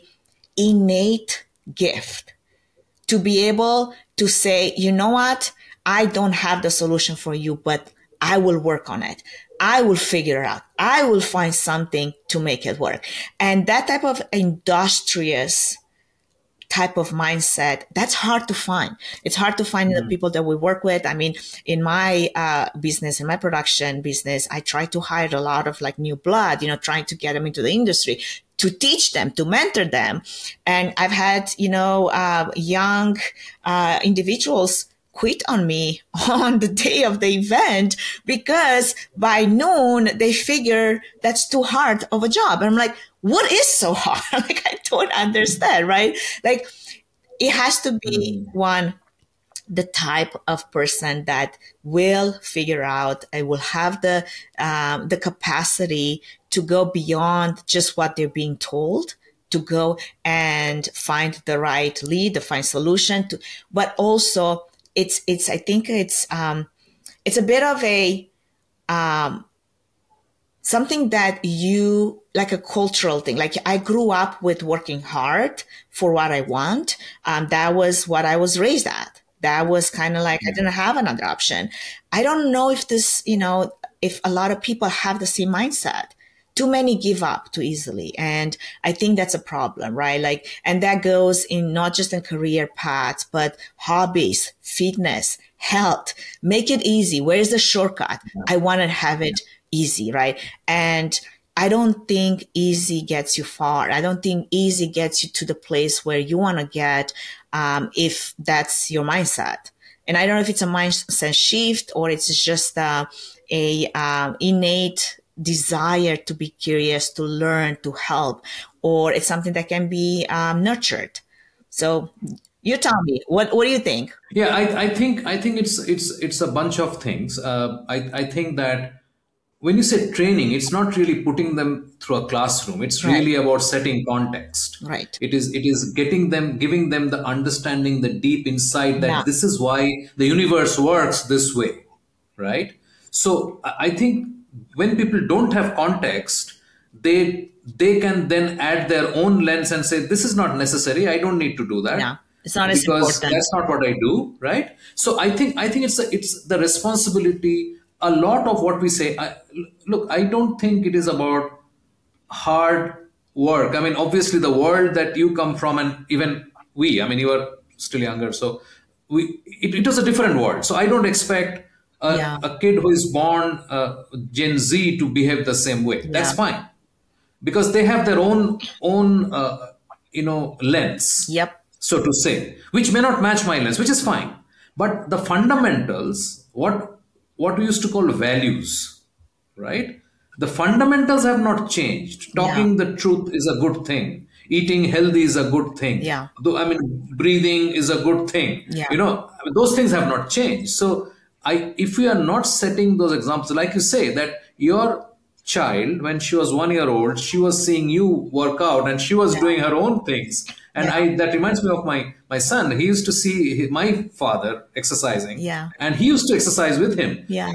innate gift to be able to say, you know what? I don't have the solution for you, but I will work on it. I will figure it out. I will find something to make it work. And that type of industrious type of mindset, that's hard to find. It's hard to find in the people that we work with. I mean, in my business, in my production business, I try to hire a lot of like new blood, trying to get them into the industry, to teach them, to mentor them. And I've had, young individuals quit on me on the day of the event because by noon they figure that's too hard of a job. And I'm like, what is so hard? Like, I don't understand, right? Like, it has to be the type of person that will figure out, I will have the capacity to go beyond just what they're being told, to go and find the right lead, to find solution to, but also I think it's a bit of a, something that you, like a cultural thing. Like, I grew up with working hard for what I want. That was what I was raised at. That was kind of like, I didn't have another option. I don't know if if a lot of people have the same mindset. Too many give up too easily. And I think that's a problem, right? Like, and that goes in not just in career paths, but hobbies, fitness, health. Make it easy. Where's the shortcut? I want to have it easy, right? And I don't think easy gets you far. I don't think easy gets you to the place where you want to get, if that's your mindset. And I don't know if it's a mindset shift or it's just a innate desire to be curious, to learn, to help, or it's something that can be nurtured. So you tell me, what do you think? Yeah, I think it's a bunch of things. I think that when you say training, it's not really putting them through a classroom. It's Right, really about setting context. right. It is giving them the understanding, the deep insight Yeah, that this is why the universe works this way, right? So I think when people don't have context, they can then add their own lens and say, this is not necessary. I don't need to do yeah. that It's not as because important. that's not what I do, right? So I think it's the responsibility. A lot of what we say, look, I don't think it is about hard work. I mean, obviously, the world that you come from, and even we, I mean, you are still younger, so it was a different world. So I don't expect Yeah, a kid who is born Gen Z to behave the same way. That's yeah. fine because they have their own lens, Yep. so to say, which may not match my lens, which is fine. But the fundamentals, what we used to call values, right? The fundamentals have not changed. Yeah, Talking the truth is a good thing. Eating healthy is a good thing. yeah, Though, I mean, breathing is a good thing. yeah, I mean, those things have not changed. So, if we are not setting those examples, like you say, that your child, when she was 1 year old, she was seeing you work out and she was yeah, doing her own things. And yeah, that reminds me of my son. He used to see my father exercising, yeah, and he used to exercise with him. yeah,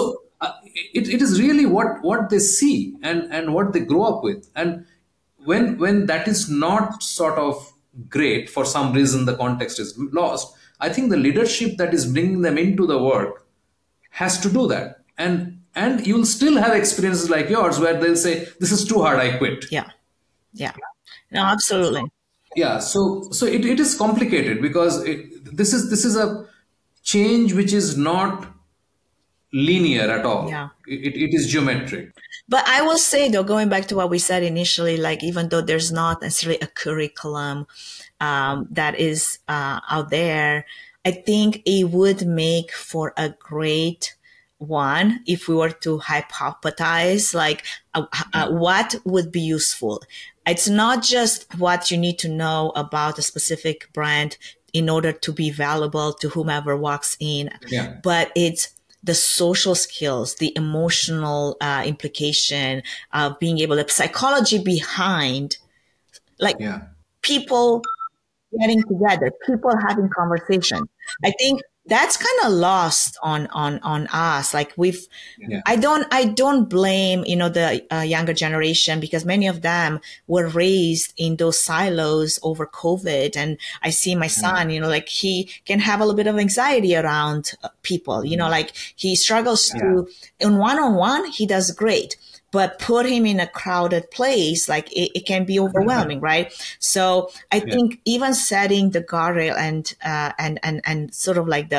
It is really what they see and what they grow up with. And when that is not sort of great, for some reason the context is lost, I think the leadership that is bringing them into the work has to do that. And you'll still have experiences like yours where they'll say, this is too hard, I quit. yeah, yeah. No, absolutely. Yeah, so it is complicated because this is a change which is not linear at all. Yeah. It is geometric. But I will say though, going back to what we said initially, like even though there's not necessarily a curriculum that is out there, I think it would make for a great one if we were to hypothesize like what would be useful. It's not just what you need to know about a specific brand in order to be valuable to whomever walks in, Yeah, but it's the social skills, the emotional implication of being able to psychology behind like yeah, people getting together, people having conversation. I think that's kind of lost on us. Like yeah, I don't blame the younger generation because many of them were raised in those silos over COVID, and I see my yeah, son, like he can have a little bit of anxiety around people, like he struggles yeah, to in one-on-one he does great, but put him in a crowded place, like it can be overwhelming, right? So I yeah, think even setting the guardrail and sort of like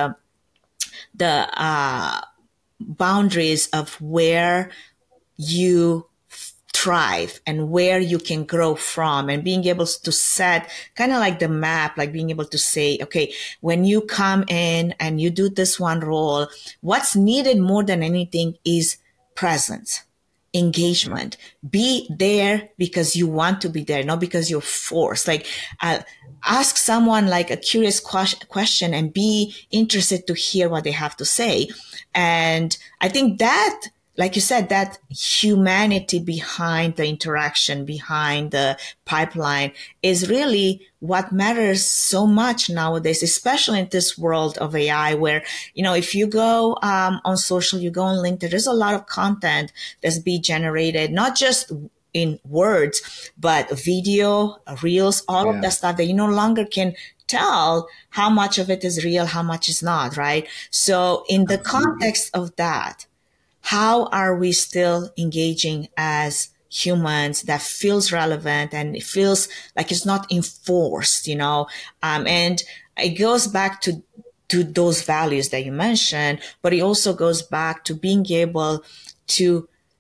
the boundaries of where you thrive and where you can grow from, and being able to set kind of like the map, like being able to say, okay, when you come in and you do this one role, what's needed more than anything is presence, engagement. Be there because you want to be there, not because you're forced. Like ask someone like a curious question and be interested to hear what they have to say. And I think that, like you said, that humanity behind the interaction, behind the pipeline is really what matters so much nowadays, especially in this world of AI where, if you go on social, you go on LinkedIn, there's a lot of content that's being generated, not just in words, but video, reels, all of yeah, that stuff that you no longer can tell how much of it is real, how much is not, right? So in the absolutely. context of that, how are we still engaging as humans that feels relevant and it feels like it's not enforced, and it goes back to those values that you mentioned, but it also goes back to being able to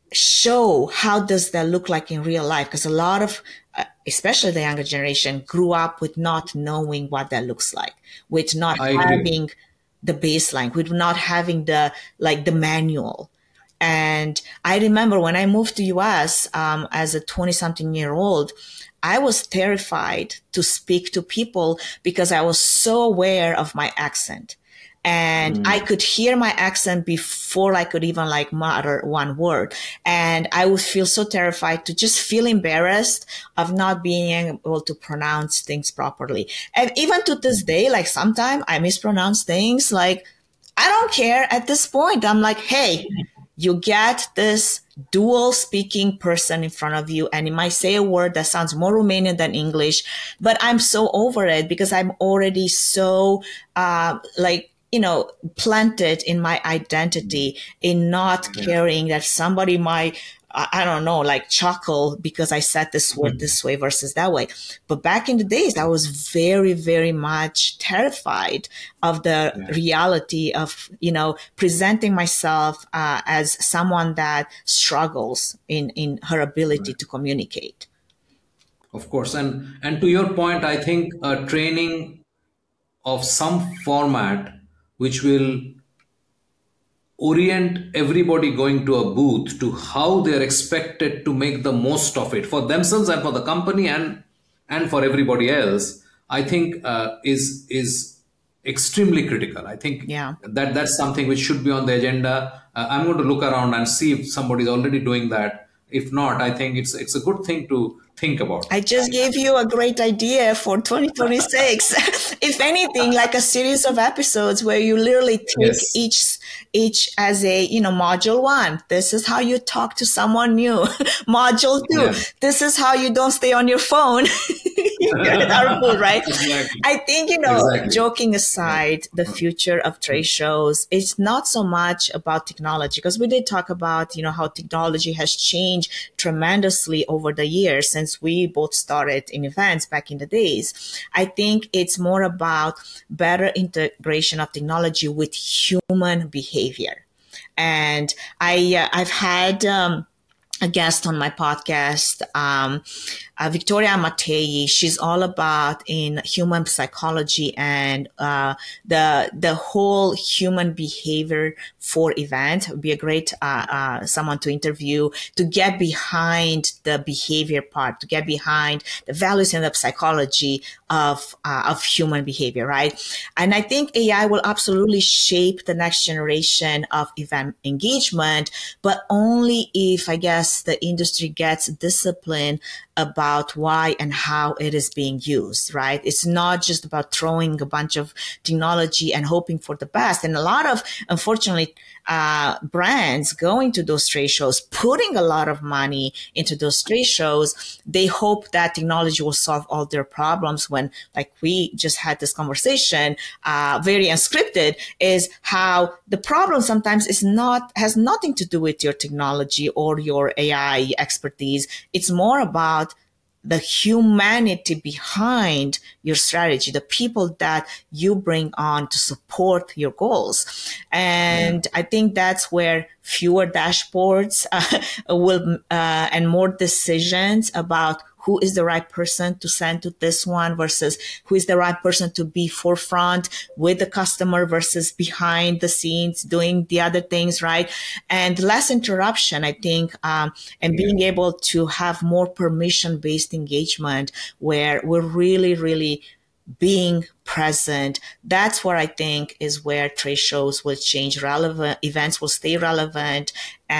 show how does that look like in real life, because a lot of especially the younger generation grew up with not knowing what that looks like, with not I agree. having the baseline, with not having the manual. And I remember when I moved to US as a 20-something-year-old, I was terrified to speak to people because I was so aware of my accent. And I could hear my accent before I could even like mutter one word. And I would feel so terrified to just feel embarrassed of not being able to pronounce things properly. And even to this day, like sometimes I mispronounce things. Like, I don't care at this point. I'm like, hey, you get this dual speaking person in front of you, and it might say a word that sounds more Romanian than English, but I'm so over it because I'm already so planted in my identity in not caring that somebody might, I don't know, like chuckle because I said this word this way versus that way. But back in the days, I was very, very much terrified of the reality of, presenting myself as someone that struggles in her ability to communicate. Of course. And to your point, I think a training of some format which will orient everybody going to a booth to how they are expected to make the most of it for themselves and for the company and for everybody else, I think is extremely critical. I think Yeah. that's something which should be on the agenda. I'm going to look around and see if somebody's already doing that. If not, I think it's a good thing to think about. I just gave you a great idea for 2026. If anything, like a series of episodes where you literally take Yes. each as a, module one. This is how you talk to someone new. Module two. Yeah. This is how you don't stay on your phone. Our food, right? Exactly. I think, Exactly. joking aside, the future of trade shows, it's not so much about technology, because we did talk about, how technology has changed tremendously over the years since we both started in events back in the days. I think it's more about better integration of technology with human behavior. And I've had, a guest on my podcast, Victoria Mattei. She's all about in human psychology and the whole human behavior for event. It would be a great someone to interview to get behind the behavior part, to get behind the values and the psychology of human behavior, right? And I think AI will absolutely shape the next generation of event engagement, but only if, I guess, the industry gets discipline about why and how it is being used, right? It's not just about throwing a bunch of technology and hoping for the best. And a lot of, unfortunately, brands going to those trade shows, putting a lot of money into those trade shows, they hope that technology will solve all their problems when, like we just had this conversation, very unscripted, is how the problem sometimes has nothing to do with your technology or your AI expertise. It's more about the humanity behind your strategy, the people that you bring on to support your goals. And I think that's where fewer dashboards will and more decisions about who is the right person to send to this one versus who is the right person to be forefront with the customer versus behind the scenes doing the other things, right? And less interruption, I think, and being able to have more permission-based engagement where we're really, really being present. That's where I think is where trade shows will change relevant, events will stay relevant,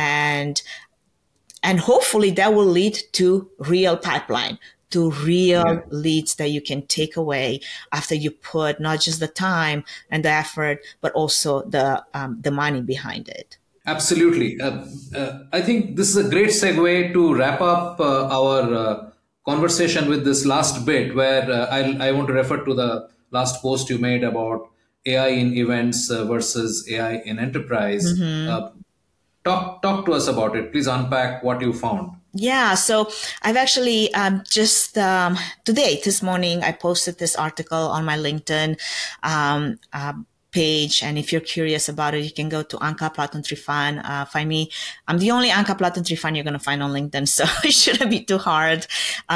and hopefully that will lead to real pipeline, to real leads that you can take away after you put not just the time and the effort, but also the money behind it. Absolutely. I think this is a great segue to wrap up our conversation with this last bit, where I want to refer to the last post you made about AI in events versus AI in enterprise. Talk to us about it. Please unpack what you found. Yeah, so I've actually just today, this morning, I posted this article on my LinkedIn page. And if you're curious about it, you can go to Anka Platon Trifan. Find me. I'm the only Anka Platon Trifan you're going to find on LinkedIn, so it shouldn't be too hard.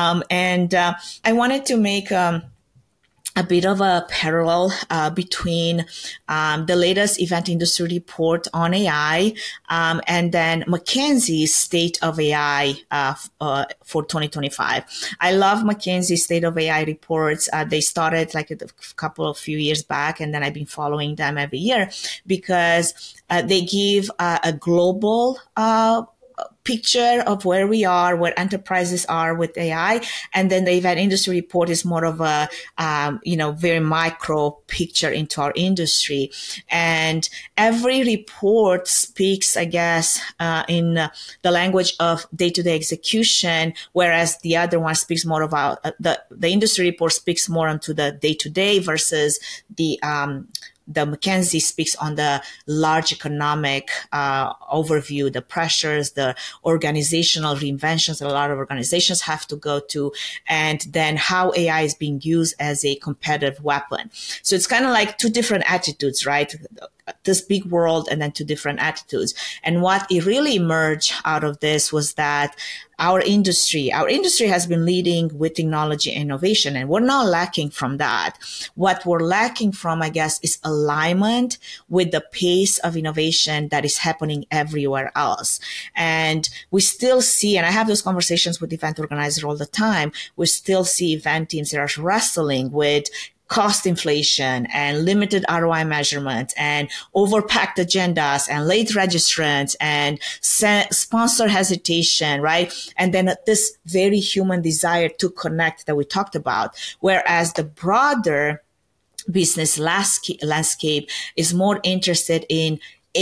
I wanted to make a bit of a parallel between the latest event industry report on AI and then McKinsey's State of AI for 2025. I love McKinsey's State of AI reports. They started like a few years back, and then I've been following them every year because they give a global picture of where we are, where enterprises are with AI. And then the event industry report is more of a, very micro picture into our industry. And every report speaks, I guess, in the language of day-to-day execution, whereas the other one speaks more about the industry report speaks more onto the day-to-day versus the McKinsey speaks on the large economic overview, the pressures, the organizational reinventions that a lot of organizations have to go to, and then how AI is being used as a competitive weapon. So it's kind of like two different attitudes, right? This big world and then two different attitudes. And what it really emerged out of this was that our industry has been leading with technology and innovation, and we're not lacking from that. What we're lacking from, I guess, is alignment with the pace of innovation that is happening everywhere else. And we still see, and I have those conversations with event organizers all the time, we still see event teams that are wrestling with cost inflation and limited ROI measurement and overpacked agendas and late registrants and sponsor hesitation, right? And then this very human desire to connect that we talked about. Whereas the broader business landscape is more interested in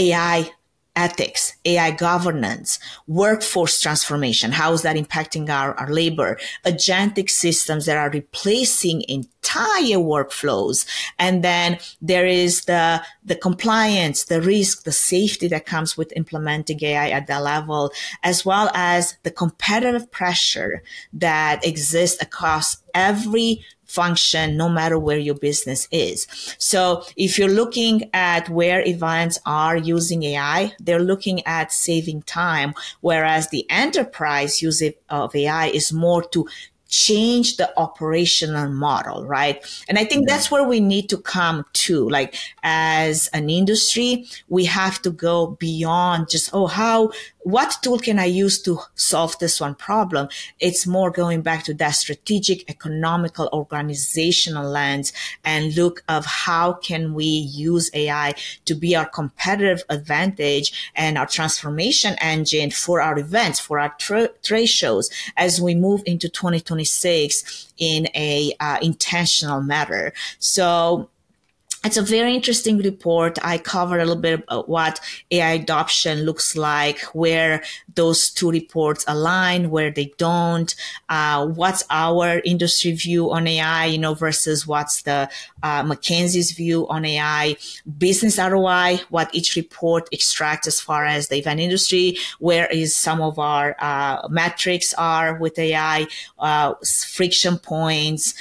AI ethics, AI governance, workforce transformation. How is that impacting our labor? Agentic systems that are replacing entire workflows. And then there is the compliance, the risk, the safety that comes with implementing AI at that level, as well as the competitive pressure that exists across every function, no matter where your business is. So if you're looking at where events are using AI, they're looking at saving time, whereas the enterprise use of AI is more to change the operational model, right? And I think that's where we need to come to. Like, as an industry, we have to go beyond just, what tool can I use to solve this one problem? It's more going back to that strategic, economical, organizational lens and look of how can we use AI to be our competitive advantage and our transformation engine for our events, for our trade shows as we move into 2026 in a intentional manner. So it's a very interesting report. I covered a little bit about what AI adoption looks like, where those two reports align, where they don't, what's our industry view on AI, versus what's the McKinsey's view on AI, business ROI, what each report extracts as far as the event industry, where is some of our metrics are with AI, friction points,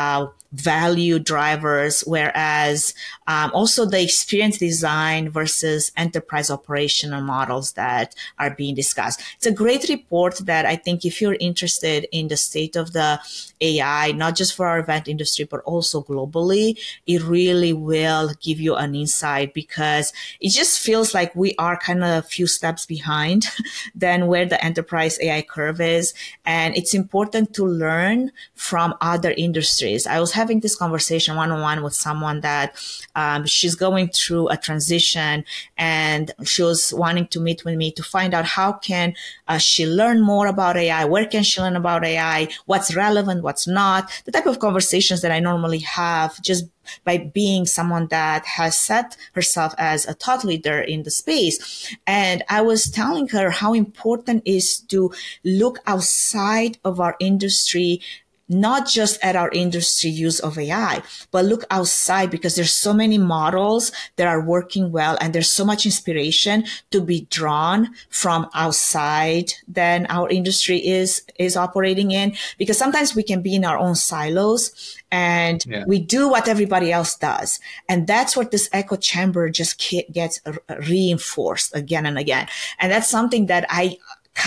value drivers, whereas also the experience design versus enterprise operational models that are being discussed. It's a great report that I think if you're interested in the state of the AI, not just for our event industry, but also globally, it really will give you an insight, because it just feels like we are kind of a few steps behind than where the enterprise AI curve is. And it's important to learn from other industries. I was having this conversation one-on-one with someone that she's going through a transition, and she was wanting to meet with me to find out how can she learn more about AI, where can she learn about AI, what's relevant, what's not, the type of conversations that I normally have just by being someone that has set herself as a thought leader in the space. And I was telling her how important it is to look outside of our industry not just at our industry use of AI, but look outside, because there's so many models that are working well, and there's so much inspiration to be drawn from outside than our industry is operating in. Because sometimes we can be in our own silos and we do what everybody else does. And that's what this echo chamber just gets reinforced again and again. And that's something that I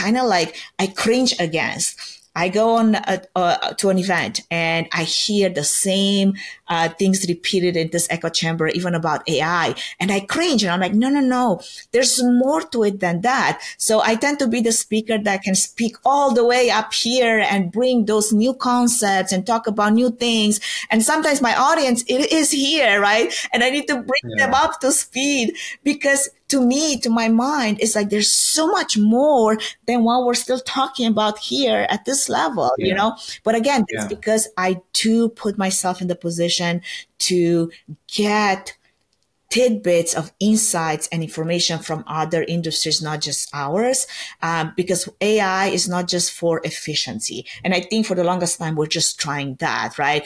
cringe against. I go on to an event and I hear the same things repeated in this echo chamber, even about AI. And I cringe and I'm like, no, there's more to it than that. So I tend to be the speaker that can speak all the way up here and bring those new concepts and talk about new things. And sometimes my audience is here, right? And I need to bring them up to speed, because to me, to my mind, it's like there's so much more than what we're still talking about here at this level, you know? But again, it's because I do put myself in the position to get tidbits of insights and information from other industries, not just ours, because AI is not just for efficiency. And I think for the longest time, we're just trying that, right?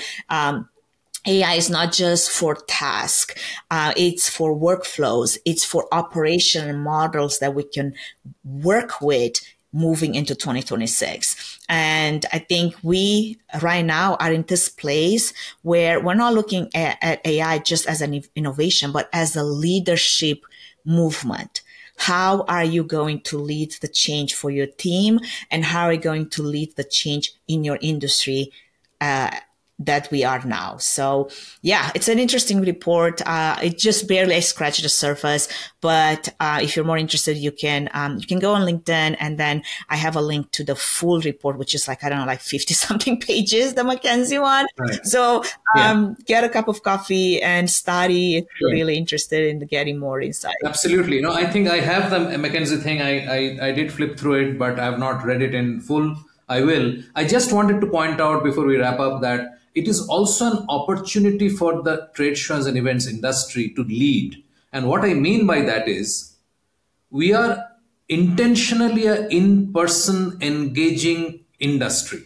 AI is not just for task. It's for workflows. It's for operational models that we can work with moving into 2026. And I think we right now are in this place where we're not looking at AI just as an innovation, but as a leadership movement. How are you going to lead the change for your team? And how are you going to lead the change in your industry, that we are now? So yeah, it's an interesting report. It just barely scratched the surface, but if you're more interested, you can go on LinkedIn, and then I have a link to the full report, which is like 50 something pages, the McKinsey one. Right. So get a cup of coffee and study if you're really interested in getting more insight. Absolutely. No, I think I have the McKinsey thing. I did flip through it, but I have not read it in full. I will. I just wanted to point out before we wrap up that it is also an opportunity for the trade shows and events industry to lead. And what I mean by that is we are intentionally an in-person engaging industry.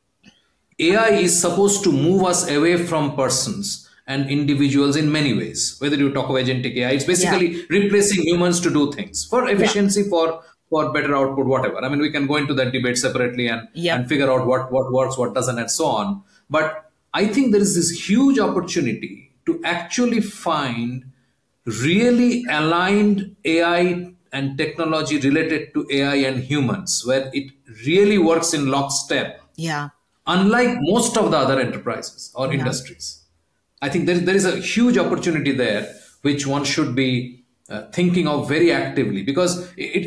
AI is supposed to move us away from persons and individuals in many ways. Whether you talk of agentic AI, it's basically replacing humans to do things for efficiency, for better output, whatever. I mean, we can go into that debate separately and figure out what works, what doesn't, and so on. But I think there is this huge opportunity to actually find really aligned AI and technology related to AI and humans, where it really works in lockstep. Yeah. Unlike most of the other enterprises or industries. I think there is a huge opportunity there, which one should be thinking of very actively, because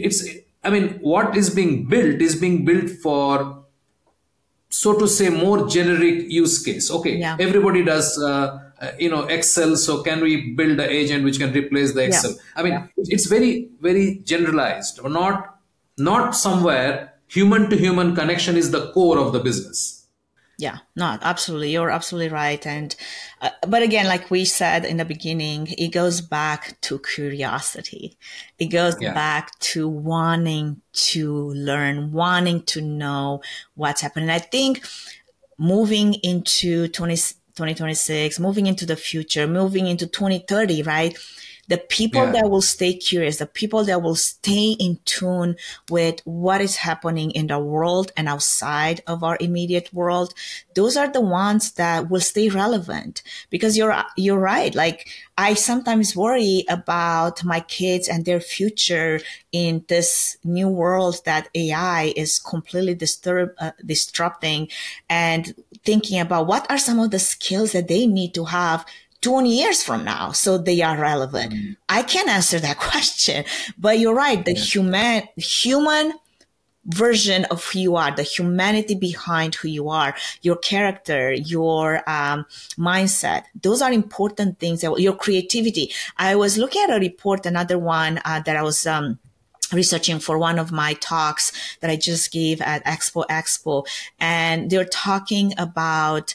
what is being built for, so to say, more generic use case. Okay, everybody does, Excel. So can we build an agent which can replace the Excel? It's very, very generalized, or not somewhere human to human connection is the core of the business. Yeah, no, absolutely. You're absolutely right. And, but again, like we said in the beginning, it goes back to curiosity. It goes back to wanting to learn, wanting to know what's happening. I think moving into 2026, moving into the future, moving into 2030, right? The people that will stay curious, the people that will stay in tune with what is happening in the world and outside of our immediate world, those are the ones that will stay relevant. Because you're right. Like, I sometimes worry about my kids and their future in this new world that AI is completely disrupting, and thinking about what are some of the skills that they need to have 20 years from now, so they are relevant. I can't answer that question, but you're right. The human version of who you are, the humanity behind who you are, your character, your mindset, those are important things. Your creativity. I was looking at a report, another one that I was researching for one of my talks that I just gave at Expo, and they're talking about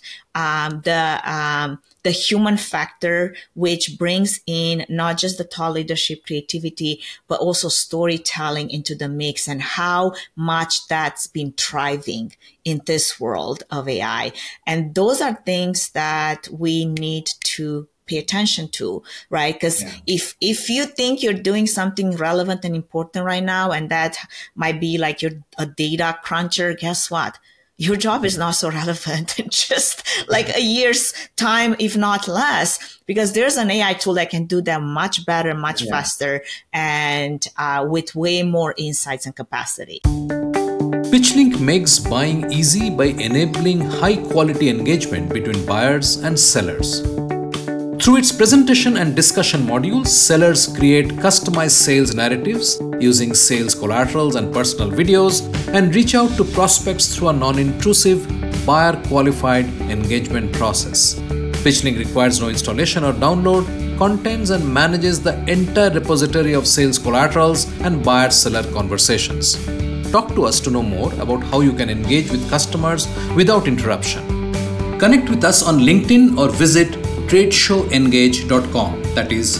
the human factor, which brings in not just the thought leadership creativity, but also storytelling into the mix, and how much that's been thriving in this world of AI. And those are things that we need to pay attention to, right? Because if you think you're doing something relevant and important right now, and that might be like you're a data cruncher, guess what? Your job is not so relevant in just like a year's time, if not less, because there's an AI tool that can do that much better, much faster, and with way more insights and capacity. PitchLink makes buying easy by enabling high-quality engagement between buyers and sellers. Through its presentation and discussion modules, sellers create customized sales narratives using sales collaterals and personal videos, and reach out to prospects through a non-intrusive, buyer-qualified engagement process. PitchLink requires no installation or download, contains and manages the entire repository of sales collaterals and buyer-seller conversations. Talk to us to know more about how you can engage with customers without interruption. Connect with us on LinkedIn or visit tradeshowengage.com. That is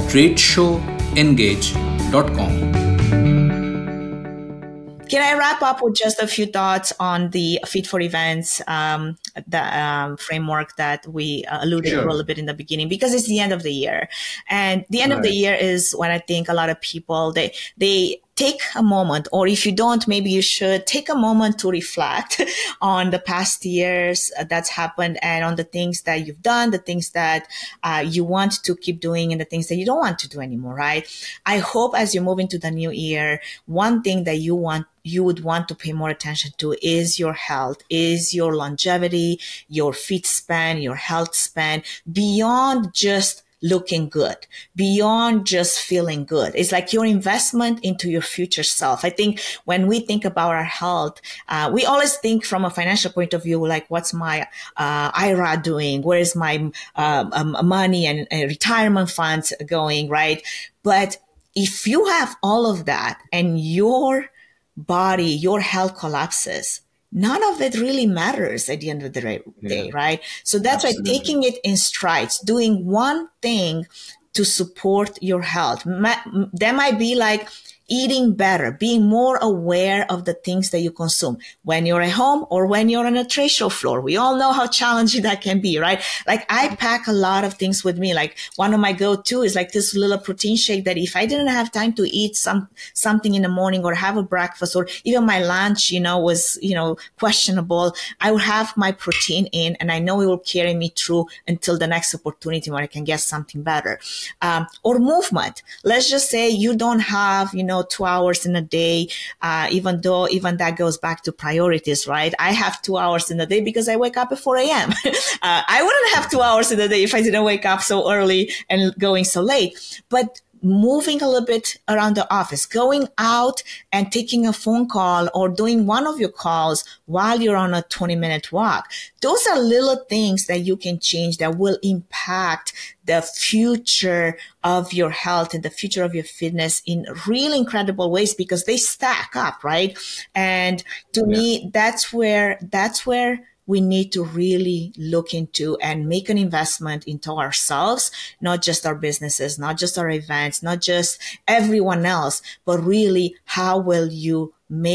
tradeshowengage.com. Can I wrap up with just a few thoughts on the Fit for Events, framework that we alluded to a little bit in the beginning, because it's the end of the year. And the end of the year is when I think a lot of people, they take a moment, or if you don't, maybe you should take a moment to reflect on the past years that's happened, and on the things that you've done, the things that you want to keep doing, and the things that you don't want to do anymore, right? I hope as you move into the new year, one thing that you would want to pay more attention to is your health, is your longevity, your fit span, your health span, beyond just looking good, beyond just feeling good. It's like your investment into your future self. I think when we think about our health, we always think from a financial point of view, like, what's my IRA doing? Where is my money and retirement funds going, right? But if you have all of that and your body, your health collapses, none of it really matters at the end of the day, right? So that's why taking it in strides, doing one thing to support your health. That might be like eating better, being more aware of the things that you consume when you're at home or when you're on a trade show floor. We all know how challenging that can be, right? Like, I pack a lot of things with me. Like, one of my go-to is like this little protein shake that if I didn't have time to eat something in the morning or have a breakfast, or even my lunch, was, questionable, I would have my protein in, and I know it will carry me through until the next opportunity when I can get something better. Or movement. Let's just say you don't have, 2 hours in a day, even that goes back to priorities, right? I have 2 hours in a day because I wake up at 4 a.m. I wouldn't have 2 hours in a day if I didn't wake up so early and going so late. But moving a little bit around the office, going out and taking a phone call or doing one of your calls while you're on a 20-minute walk. Those are little things that you can change that will impact the future of your health and the future of your fitness in really incredible ways, because they stack up, right? And to me, that's where we need to really look into and make an investment into ourselves, not just our businesses, not just our events, not just everyone else, but really, how will you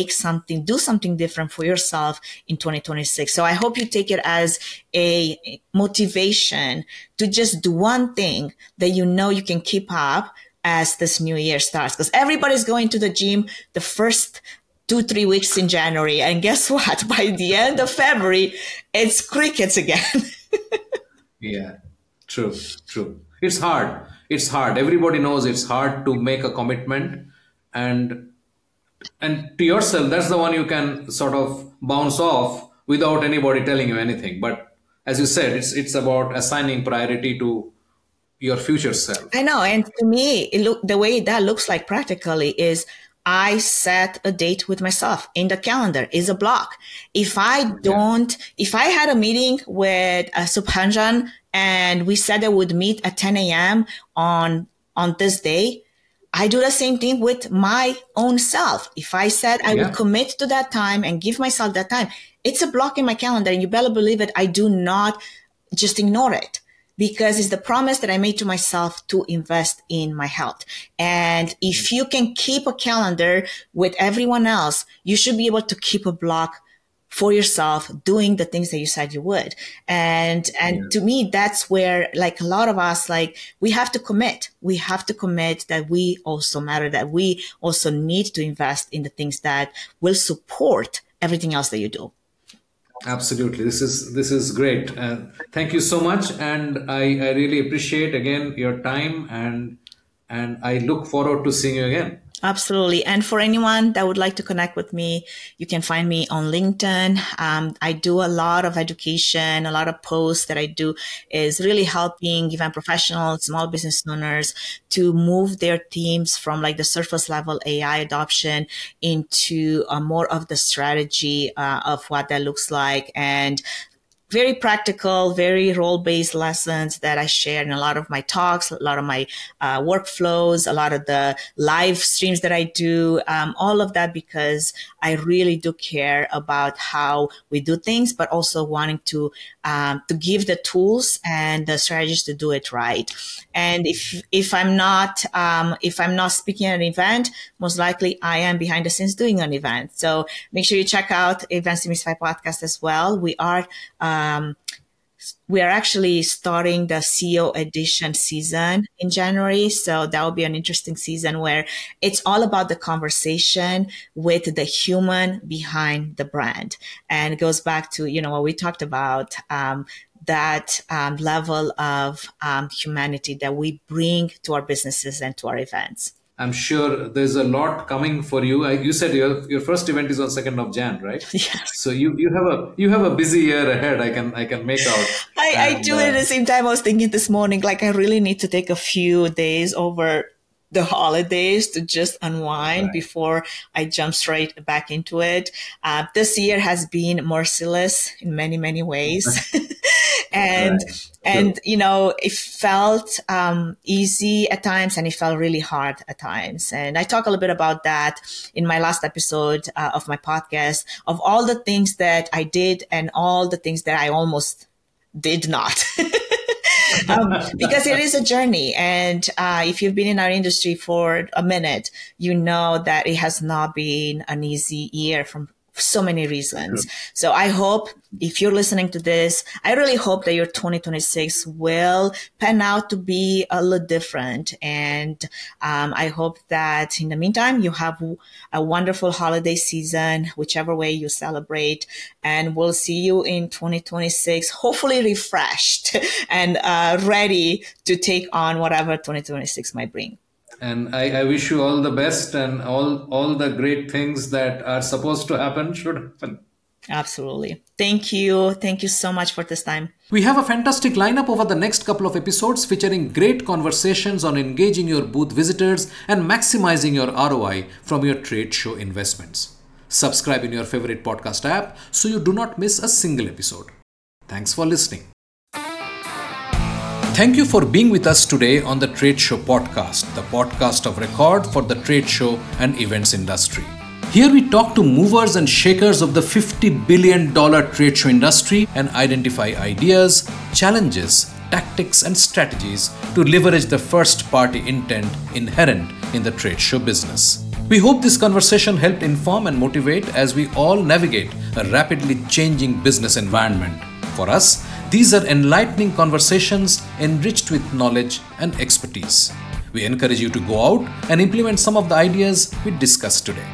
do something different for yourself in 2026. So I hope you take it as a motivation to just do one thing that you can keep up as this new year starts, because everybody's going to the gym the first 2-3 weeks in January. And guess what? By the end of February, it's crickets again. Yeah, true. It's hard. Everybody knows it's hard to make a commitment, and to yourself, that's the one you can sort of bounce off without anybody telling you anything. But as you said, it's about assigning priority to your future self. I know. And to me, the way that looks like practically is I set a date with myself in the calendar, is a block. If I had a meeting with Subhanjan and we said that we'd meet at 10 a.m. on this day, I do the same thing with my own self. If I said I would commit to that time and give myself that time, it's a block in my calendar. And you better believe it. I do not just ignore it, because it's the promise that I made to myself to invest in my health. And if you can keep a calendar with everyone else, you should be able to keep a block for yourself doing the things that you said you would. And to me, that's where, like, a lot of us, like, we have to commit. We have to commit that we also matter, that we also need to invest in the things that will support everything else that you do. Absolutely. This is great. Thank you so much. And I really appreciate again your time, and I look forward to seeing you again. Absolutely. And for anyone that would like to connect with me, you can find me on LinkedIn. I do a lot of education. A lot of posts that I do is really helping event professionals, small business owners to move their teams from like the surface level AI adoption into more of the strategy of what that looks like, and very practical, very role-based lessons that I share in a lot of my talks, a lot of my workflows, a lot of the live streams that I do, all of that, because I really do care about how we do things, but also wanting to give the tools and the strategies to do it right. And if I'm not speaking at an event, most likely I am behind the scenes doing an event. So make sure you check out Events Demystify podcast as well. We are actually starting the CEO edition season in January. So that will be an interesting season where it's all about the conversation with the human behind the brand. And it goes back to, what we talked about, that level of humanity that we bring to our businesses and to our events. I'm sure there's a lot coming for you. You said your first event is on 2nd of Jan, right? Yes. So you have a busy year ahead. I can make out. I do it at the same time. I was thinking this morning, like, I really need to take a few days over the holidays to just unwind before I jump straight back into it. This year has been merciless in many, many ways. And it felt easy at times, and it felt really hard at times. And I talk a little bit about that in my last episode of my podcast, of all the things that I did and all the things that I almost did not. Because it is a journey. And if you've been in our industry for a minute, you know that it has not been an easy year from so many reasons. Sure. So I hope, if you're listening to this, I really hope that your 2026 will pan out to be a little different. And I hope that in the meantime, you have a wonderful holiday season, whichever way you celebrate. And we'll see you in 2026, hopefully refreshed and ready to take on whatever 2026 might bring. And I wish you all the best, and all the great things that are supposed to happen should happen. Absolutely. Thank you. Thank you so much for this time. We have a fantastic lineup over the next couple of episodes featuring great conversations on engaging your booth visitors and maximizing your ROI from your trade show investments. Subscribe in your favorite podcast app so you do not miss a single episode. Thanks for listening. Thank you for being with us today on the Trade Show Podcast, the podcast of record for the trade show and events industry. Here we talk to movers and shakers of the $50 billion trade show industry and identify ideas, challenges, tactics, and strategies to leverage the first-party intent inherent in the trade show business. We hope this conversation helped inform and motivate as we all navigate a rapidly changing business environment. For us, these are enlightening conversations enriched with knowledge and expertise. We encourage you to go out and implement some of the ideas we discussed today.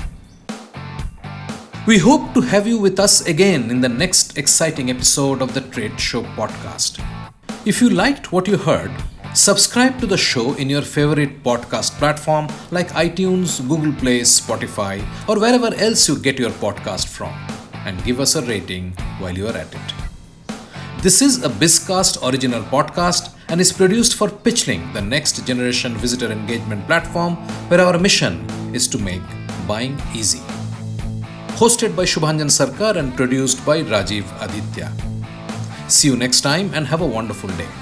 We hope to have you with us again in the next exciting episode of the Trade Show Podcast. If you liked what you heard, subscribe to the show in your favorite podcast platform like iTunes, Google Play, Spotify, or wherever else you get your podcast from, and give us a rating while you are at it. This is a BizCast original podcast and is produced for Pitchlink, the next generation visitor engagement platform where our mission is to make buying easy. Hosted by Shubhanjan Sarkar and produced by Rajiv Aditya. See you next time and have a wonderful day.